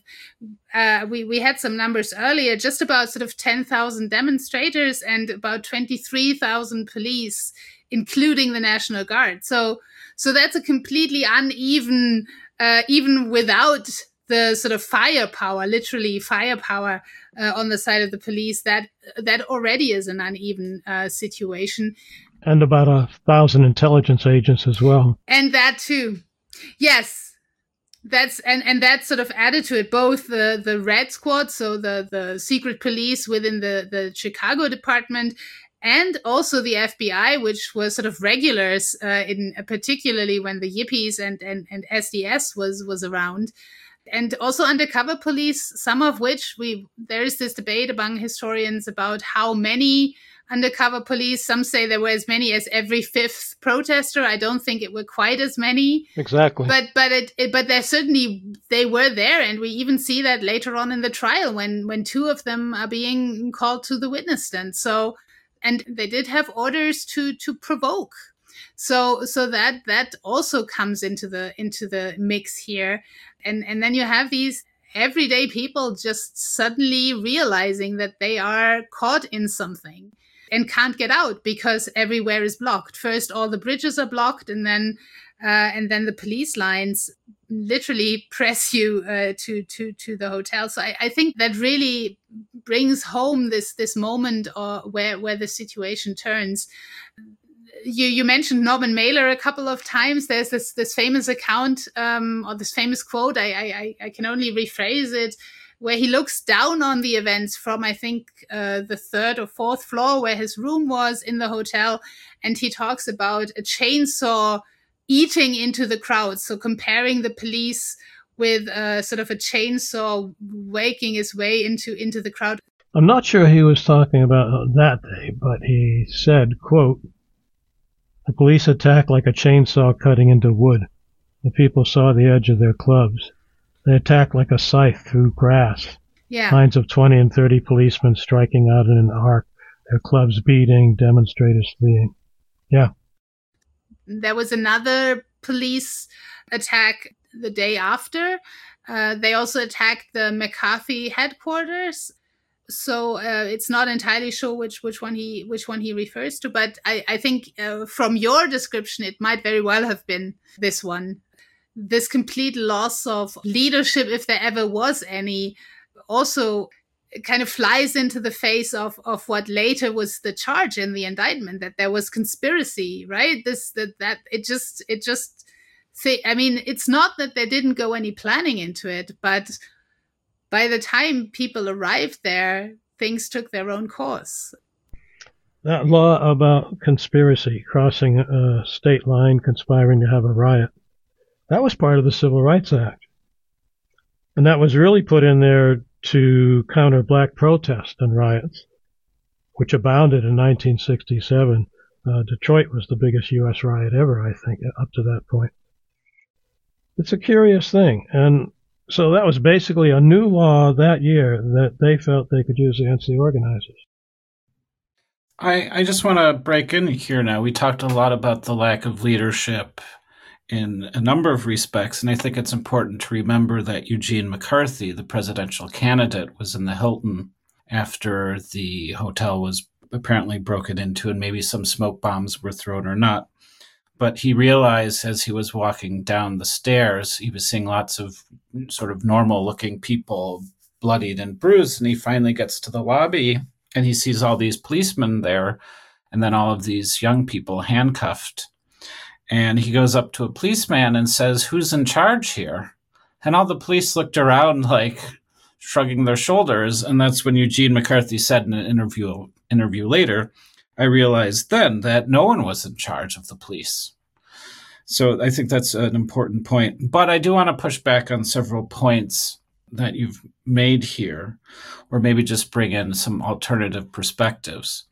uh, we we had some numbers earlier, just about sort of ten thousand demonstrators and about twenty-three thousand police, including the National Guard. So so that's a completely uneven, uh, even without the sort of firepower, literally firepower uh, on the side of the police. That that already is an uneven uh, situation. And about a thousand intelligence agents as well. And that too. Yes. That's and, and that sort of added to it, both the, the Red Squad, so the, the secret police within the, the Chicago department, and also the F B I, which was sort of regulars, uh, in particularly when the yippies and, and, and S D S was, was around. And also undercover police, some of which we there is this debate among historians about how many undercover police. Some say there were as many as every fifth protester. I don't think it were quite as many. Exactly. But but it, it but there certainly they were there, and we even see that later on in the trial when when two of them are being called to the witness stand. So and they did have orders to to provoke. So so that that also comes into the into the mix here. And and then you have these everyday people just suddenly realizing that they are caught in something and can't get out because everywhere is blocked. First, all the bridges are blocked, and then uh, and then the police lines literally press you uh, to to to the hotel. So I, I think that really brings home this this moment uh, where where the situation turns. You you mentioned Norman Mailer a couple of times. There's this this famous account um, or this famous quote. I, I I can only rephrase it, where he looks down on the events from, I think, uh, the third or fourth floor where his room was in the hotel. And he talks about a chainsaw eating into the crowd. So comparing the police with uh, sort of a chainsaw waking its way into, into the crowd. I'm not sure he was talking about that day, but he said, quote, "The police attacked like a chainsaw cutting into wood. The people saw the edge of their clubs. They attacked like a scythe through grass. Yeah. Lines of twenty and thirty policemen striking out in an arc, their clubs beating, demonstrators fleeing." Yeah. There was another police attack the day after. Uh, they also attacked the McCarthy headquarters. So uh, it's not entirely sure which, which one he which one he refers to, but I, I think uh, from your description, it might very well have been this one. This complete loss of leadership, if there ever was any, also kind of flies into the face of, of what later was the charge in the indictment, that there was conspiracy, right? This that that it just it just say I mean, it's not that there didn't go any planning into it, but by the time people arrived there, things took their own course. That law about conspiracy, crossing a state line, conspiring to have a riot, that was part of the Civil Rights Act. And that was really put in there to counter black protest and riots, which abounded in nineteen sixty-seven. Uh, Detroit was the biggest U S riot ever, I think, up to that point. It's a curious thing. And so that was basically a new law that year that they felt they could use against the organizers. I, I just want to break in here now. We talked a lot about the lack of leadership in a number of respects, and I think it's important to remember that Eugene McCarthy, the presidential candidate, was in the Hilton after the hotel was apparently broken into and maybe some smoke bombs were thrown or not. But he realized as he was walking down the stairs, he was seeing lots of sort of normal-looking people bloodied and bruised, and he finally gets to the lobby, and he sees all these policemen there, and then all of these young people handcuffed. And he goes up to a policeman and says, "Who's in charge here?" And all the police looked around, like, shrugging their shoulders, and that's when Eugene McCarthy said in an interview, interview later, "I realized then that no one was in charge of the police." So I think that's an important point. But I do want to push back on several points that you've made here, or maybe just bring in some alternative perspectives.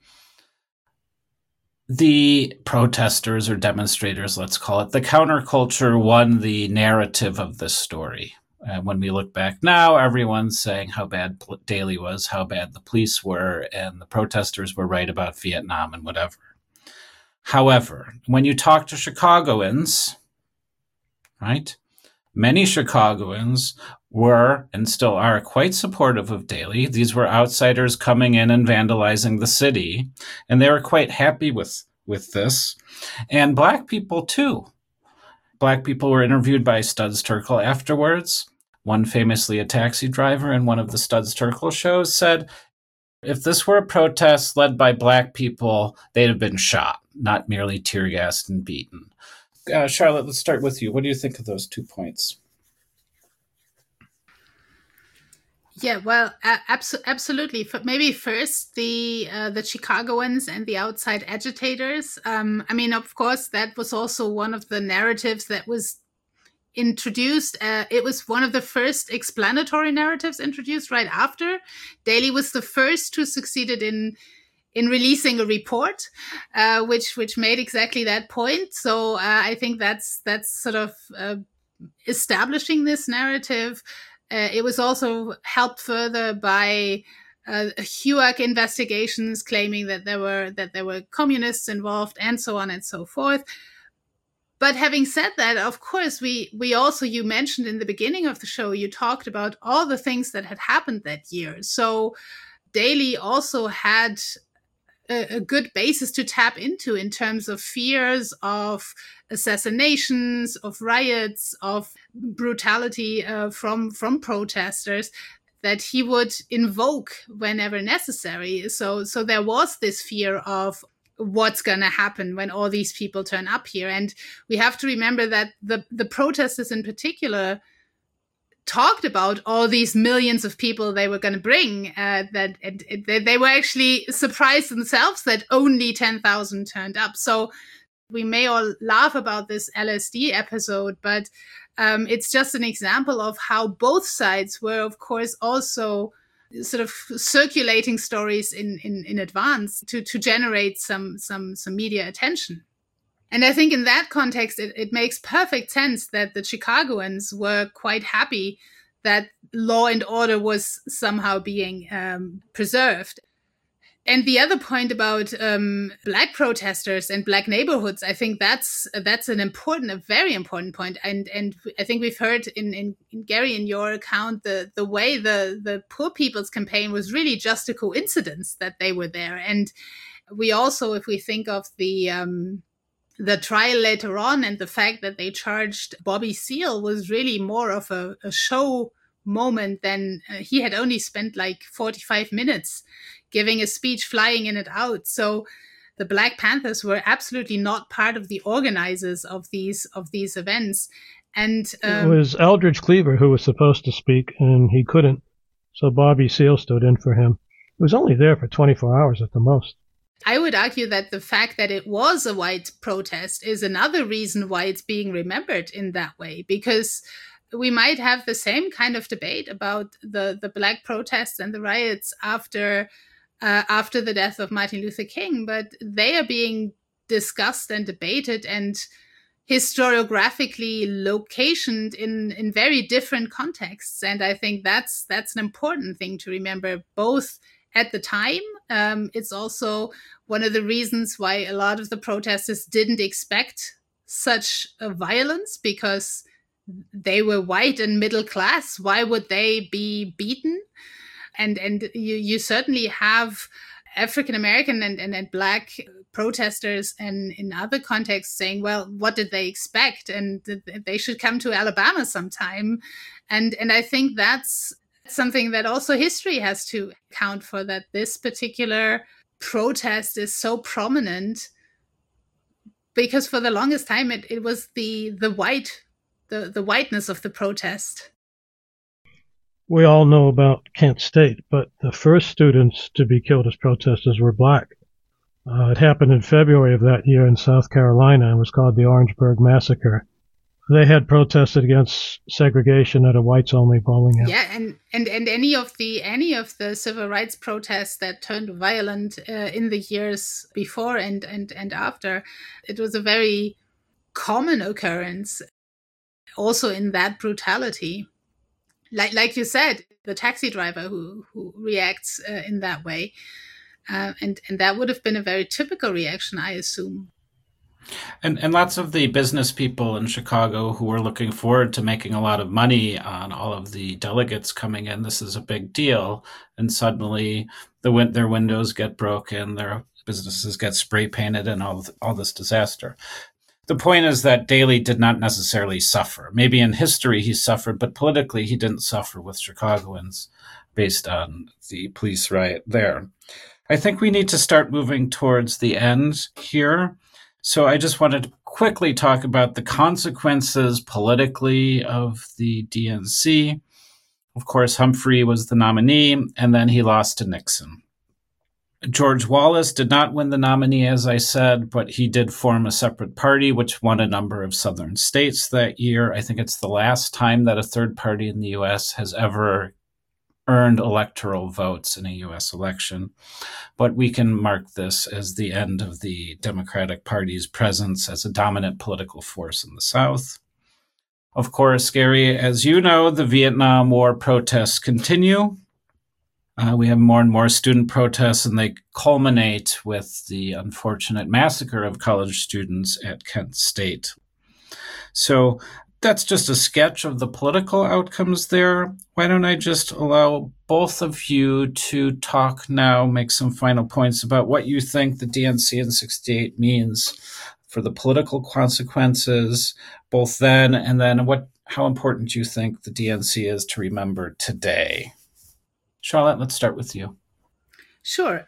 The protesters or demonstrators, let's call it, the counterculture won the narrative of this story. Uh, when we look back now, everyone's saying how bad Daley was, how bad the police were, and the protesters were right about Vietnam and whatever. However, when you talk to Chicagoans, right, many Chicagoans were and still are quite supportive of Daley. These were outsiders coming in and vandalizing the city, and they were quite happy with, with this. And Black people, too. Black people were interviewed by Studs Terkel afterwards. One, famously a taxi driver in one of the Studs Terkel shows, said, if this were a protest led by Black people, they'd have been shot, not merely tear gassed and beaten. Uh, Charlotte, let's start with you. What do you think of those two points? Yeah, well, uh, abso- absolutely. Maybe first the uh, the Chicagoans and the outside agitators. Um, I mean, of course, that was also one of the narratives that was introduced. Uh, it was one of the first explanatory narratives introduced right after. Daley was the first who succeeded in in releasing a report, uh, which which made exactly that point. So uh, I think that's that's sort of uh, establishing this narrative. Uh, it was also helped further by uh, H U A C investigations claiming that there were that there were communists involved, and so on and so forth. But having said that, of course, we we also, you mentioned in the beginning of the show, you talked about all the things that had happened that year. So Daley also had a, a good basis to tap into in terms of fears of assassinations, of riots, of brutality uh, from from protesters that he would invoke whenever necessary. So so there was this fear of what's going to happen when all these people turn up here. And we have to remember that the, the protesters in particular talked about all these millions of people they were going to bring, uh, that it, it, they were actually surprised themselves that only ten thousand turned up. So we may all laugh about this L S D episode, but um, it's just an example of how both sides were, of course, also sort of circulating stories in, in, in advance to, to generate some, some, some media attention. And I think in that context, it, it makes perfect sense that the Chicagoans were quite happy that law and order was somehow being um, preserved. And the other point about um, Black protesters and Black neighborhoods, I think that's that's an important, a very important point. And and I think we've heard in, in, in Gary, in your account, the the way the, the Poor People's Campaign was really just a coincidence that they were there. And we also, if we think of the um, the trial later on and the fact that they charged Bobby Seale, was really more of a, a show moment than uh, he had only spent like forty-five minutes giving a speech, flying in and out. So the Black Panthers were absolutely not part of the organizers of these of these events. And um, it was Eldridge Cleaver who was supposed to speak, and he couldn't. So Bobby Seale stood in for him. He was only there for twenty-four hours at the most. I would argue that the fact that it was a white protest is another reason why it's being remembered in that way, because we might have the same kind of debate about the, the Black protests and the riots after uh, after the death of Martin Luther King, but they are being discussed and debated and historiographically locationed in, in very different contexts. And I think that's that's an important thing to remember, both at the time. Um, it's also one of the reasons why a lot of the protesters didn't expect such a violence, because they were white and middle class. Why would they be beaten? And and you, you certainly have African American and, and, and Black protesters and in other contexts saying, well, what did they expect? And they should come to Alabama sometime. And and I think that's something that also history has to account for, that this particular protest is so prominent because for the longest time it, it was the the white the, the whiteness of the protest. We all know about Kent State, but the first students to be killed as protesters were Black. Uh, it happened in February of that year in South Carolina and was called the Orangeburg Massacre. They had protested against segregation at a whites-only bowling alley. Yeah, and, and, and any of the any of the civil rights protests that turned violent uh, in the years before and, and, and after, it was a very common occurrence, also in that brutality. Like like you said, the taxi driver who, who reacts uh, in that way. Uh, and, and that would have been a very typical reaction, I assume. And and lots of the business people in Chicago who were looking forward to making a lot of money on all of the delegates coming in. This is a big deal. And suddenly the win- their windows get broken, their businesses get spray painted, and all, all this disaster. The point is that Daley did not necessarily suffer. Maybe in history he suffered, but politically he didn't suffer with Chicagoans based on the police riot there. I think we need to start moving towards the end here. So I just wanted to quickly talk about the consequences politically of the D N C. Of course, Humphrey was the nominee, and then he lost to Nixon. George Wallace did not win the nominee, as I said, but he did form a separate party, which won a number of southern states that year. I think it's the last time that a third party in the U S has ever earned electoral votes in a U S election. But we can mark this as the end of the Democratic Party's presence as a dominant political force in the South. Of course, Gary, as you know, the Vietnam War protests continue. Uh, we have more and more student protests, and they culminate with the unfortunate massacre of college students at Kent State. So that's just a sketch of the political outcomes there. Why don't I just allow both of you to talk now, make some final points about what you think the D N C in sixty-eight means for the political consequences, both then and then what, how important you think the D N C is to remember today. Charlotte, let's start with you. Sure.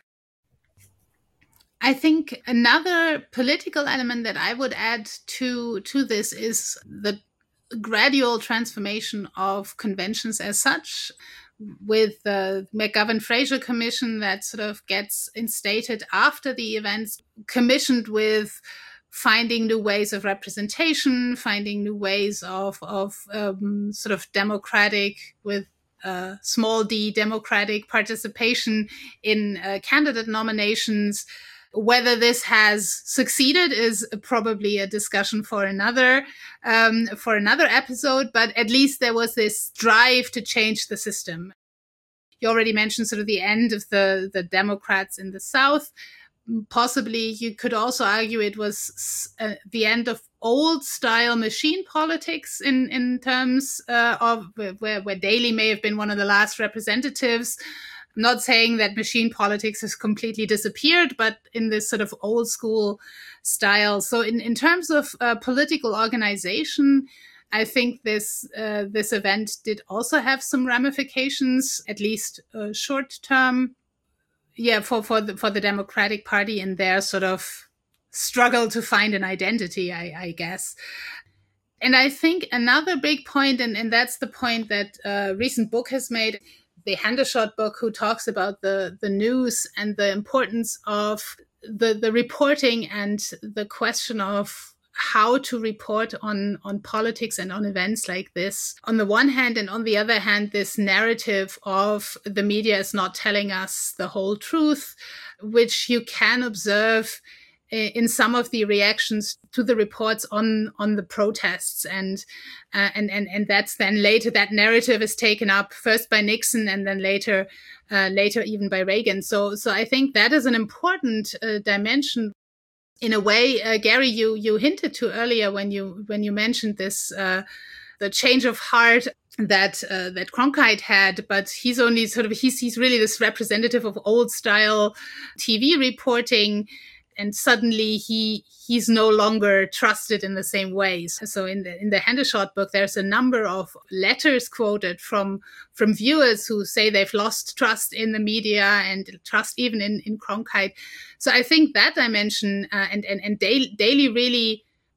I think another political element that I would add to, to this is the gradual transformation of conventions as such, with the McGovern-Fraser Commission that sort of gets instated after the events, commissioned with finding new ways of representation, finding new ways of, of um, sort of democratic, with uh, small d, democratic participation in uh, candidate nominations. Whether this has succeeded is probably a discussion for another um, for another episode, but at least there was this drive to change the system. You already mentioned sort of the end of the, the Democrats in the South. Possibly you could also argue it was uh, the end of old-style machine politics in, in terms uh, of where, where Daley may have been one of the last representatives. I'm not saying that machine politics has completely disappeared, but in this sort of old school style. So in, in terms of uh, political organization, I think this uh, this event did also have some ramifications, at least uh, short term. Yeah, for, for the for the Democratic Party in their sort of struggle to find an identity, I, I guess. And I think another big point, and, and that's the point that a recent book has made, the Hendershot book, who talks about the, the news and the importance of the, the reporting and the question of how to report on, on politics and on events like this. On the one hand, and on the other hand, this narrative of the media is not telling us the whole truth, which you can observe in some of the reactions to the reports on, on the protests. And, uh, and, and, and that's then later, that narrative is taken up first by Nixon and then later, uh, later even by Reagan. So, so I think that is an important uh, dimension. In a way, uh, Gary, you, you hinted to earlier when you, when you mentioned this, uh, the change of heart that, uh, that Cronkite had, but he's only sort of, he's, he's really this representative of old style T V reporting. And suddenly he he's no longer trusted in the same ways. So in the in the Hendershot book, there's a number of letters quoted from from viewers who say they've lost trust in the media and trust even in, in Cronkite. So I think that dimension uh, and and and Daley really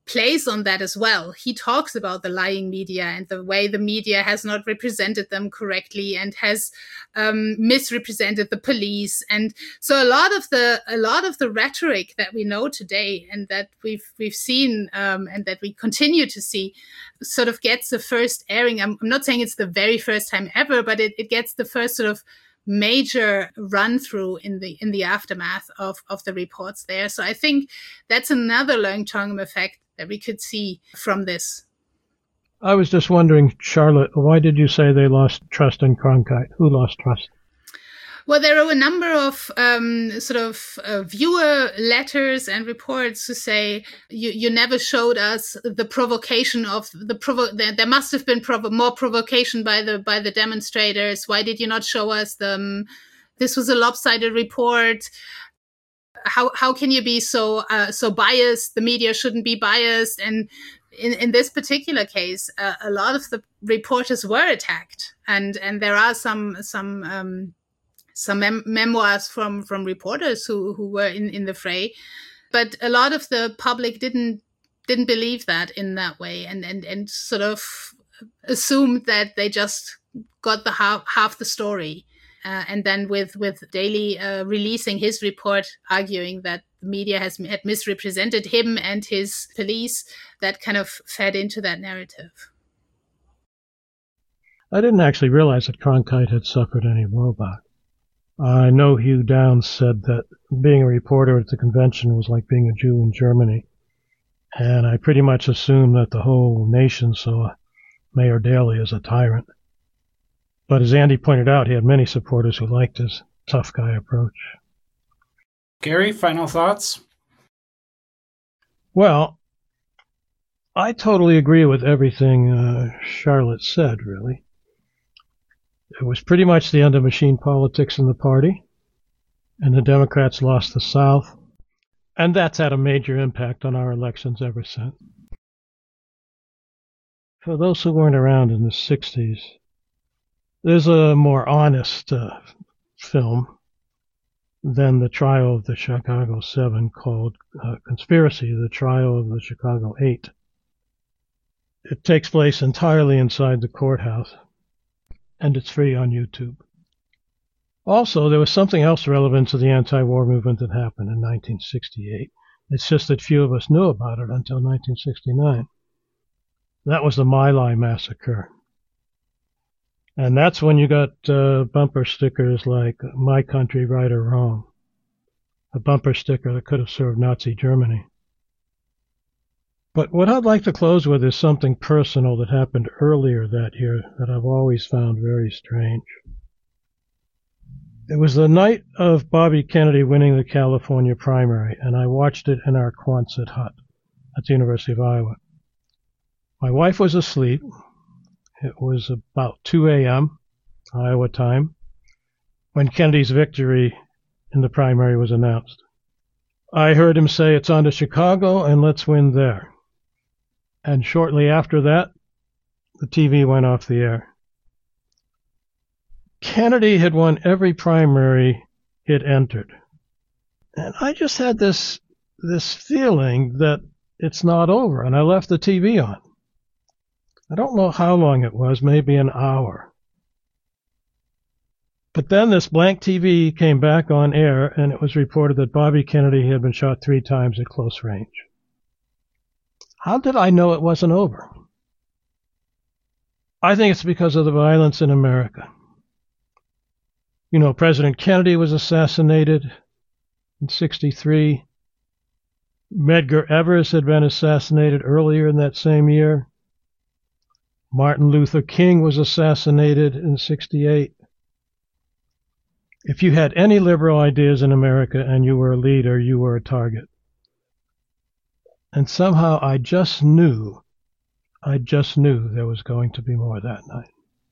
plays on that as well. He talks about the lying media and the way the media has not represented them correctly and has um, misrepresented the police. And so a lot of the a lot of the rhetoric that we know today and that we've we've seen um, and that we continue to see sort of gets the first airing. I'm, I'm not saying it's the very first time ever, but it, it gets the first sort of major run through in the in the aftermath of, of the reports there. So I think that's another long-term effect that we could see from this. I was just wondering, Charlotte, why did you say they lost trust in Cronkite? Who lost trust? Well, there are a number of um, sort of uh, viewer letters and reports who say you, you never showed us the provocation of the provo. There, there must have been provo- more provocation by the by the demonstrators. Why did you not show us them? This was a lopsided report. How how can you be so uh, so biased? The media shouldn't be biased. And in, in this particular case, uh, a lot of the reporters were attacked, and and there are some some. Um, some mem- memoirs from, from reporters who, who were in, in the fray. But a lot of the public didn't didn't believe that in that way and, and, and sort of assumed that they just got the half, half the story. Uh, and then with, with Daley uh, releasing his report, arguing that the media has had misrepresented him and his police, that kind of fed into that narrative. I didn't actually realize that Cronkite had suffered any blowback. I know Hugh Downs said that being a reporter at the convention was like being a Jew in Germany, and I pretty much assumed that the whole nation saw Mayor Daley as a tyrant. But as Andy pointed out, he had many supporters who liked his tough guy approach. Gary, final thoughts? Well, I totally agree with everything uh, Charlotte said, really. It was pretty much the end of machine politics in the party, and the Democrats lost the South, and that's had a major impact on our elections ever since. For those who weren't around in the sixties, there's a more honest uh, film than the trial of the Chicago Seven called uh, Conspiracy, the Trial of the Chicago Eight. It takes place entirely inside the courthouse, and it's free on YouTube. Also, there was something else relevant to the anti-war movement that happened in nineteen sixty-eight. It's just that few of us knew about it until nineteen sixty-nine. That was the My Lai massacre. And that's when you got uh, bumper stickers like, "My country, right or wrong." A bumper sticker that could have served Nazi Germany. But what I'd like to close with is something personal that happened earlier that year that I've always found very strange. It was the night of Bobby Kennedy winning the California primary, and I watched it in our Quonset hut at the University of Iowa. My wife was asleep. It was about two a.m. Iowa time when Kennedy's victory in the primary was announced. I heard him say, "It's on to Chicago, and let's win there." And shortly after that, the T V went off the air. Kennedy had won every primary he'd entered. And I just had this this feeling that it's not over, and I left the T V on. I don't know how long it was, maybe an hour. But then this blank T V came back on air, and it was reported that Bobby Kennedy had been shot three times at close range. How did I know it wasn't over? I think it's because of the violence in America. You know, President Kennedy was assassinated in sixty-three. Medgar Evers had been assassinated earlier in that same year. Martin Luther King was assassinated in sixty-eight. If you had any liberal ideas in America and you were a leader, you were a target. And somehow I just knew, I just knew there was going to be more that night.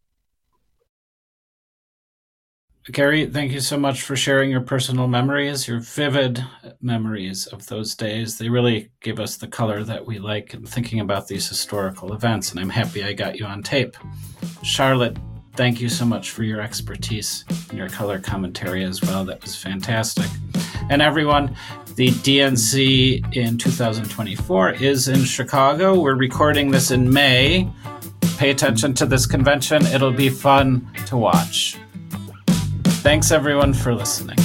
Gary, thank you so much for sharing your personal memories, your vivid memories of those days. They really give us the color that we like in thinking about these historical events, and I'm happy I got you on tape. Charlotte, thank you so much for your expertise and your color commentary as well. That was fantastic. And everyone, the D N C in two thousand twenty-four is in Chicago. We're recording this in May. Pay attention to this convention. It'll be fun to watch. Thanks, everyone, for listening.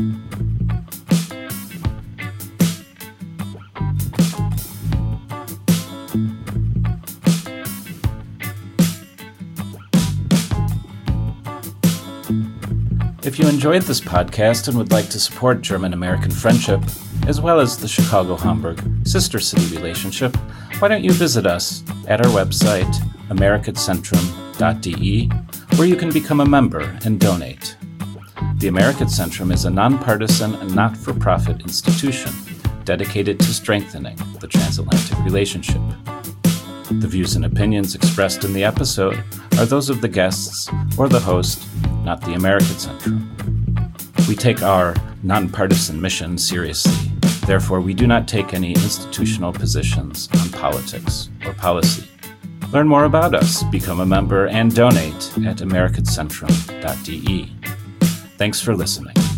If you enjoyed this podcast and would like to support German-American friendship, as well as the Chicago-Hamburg sister city relationship, why don't you visit us at our website, americatcentrum dot d e, where you can become a member and donate. The Americat Centrum is a nonpartisan and not-for-profit institution dedicated to strengthening the transatlantic relationship. The views and opinions expressed in the episode are those of the guests or the host, not the Americat Centrum. We take our nonpartisan mission seriously. Therefore, we do not take any institutional positions on politics or policy. Learn more about us, become a member, and donate at americatcentrum dot d e. Thanks for listening.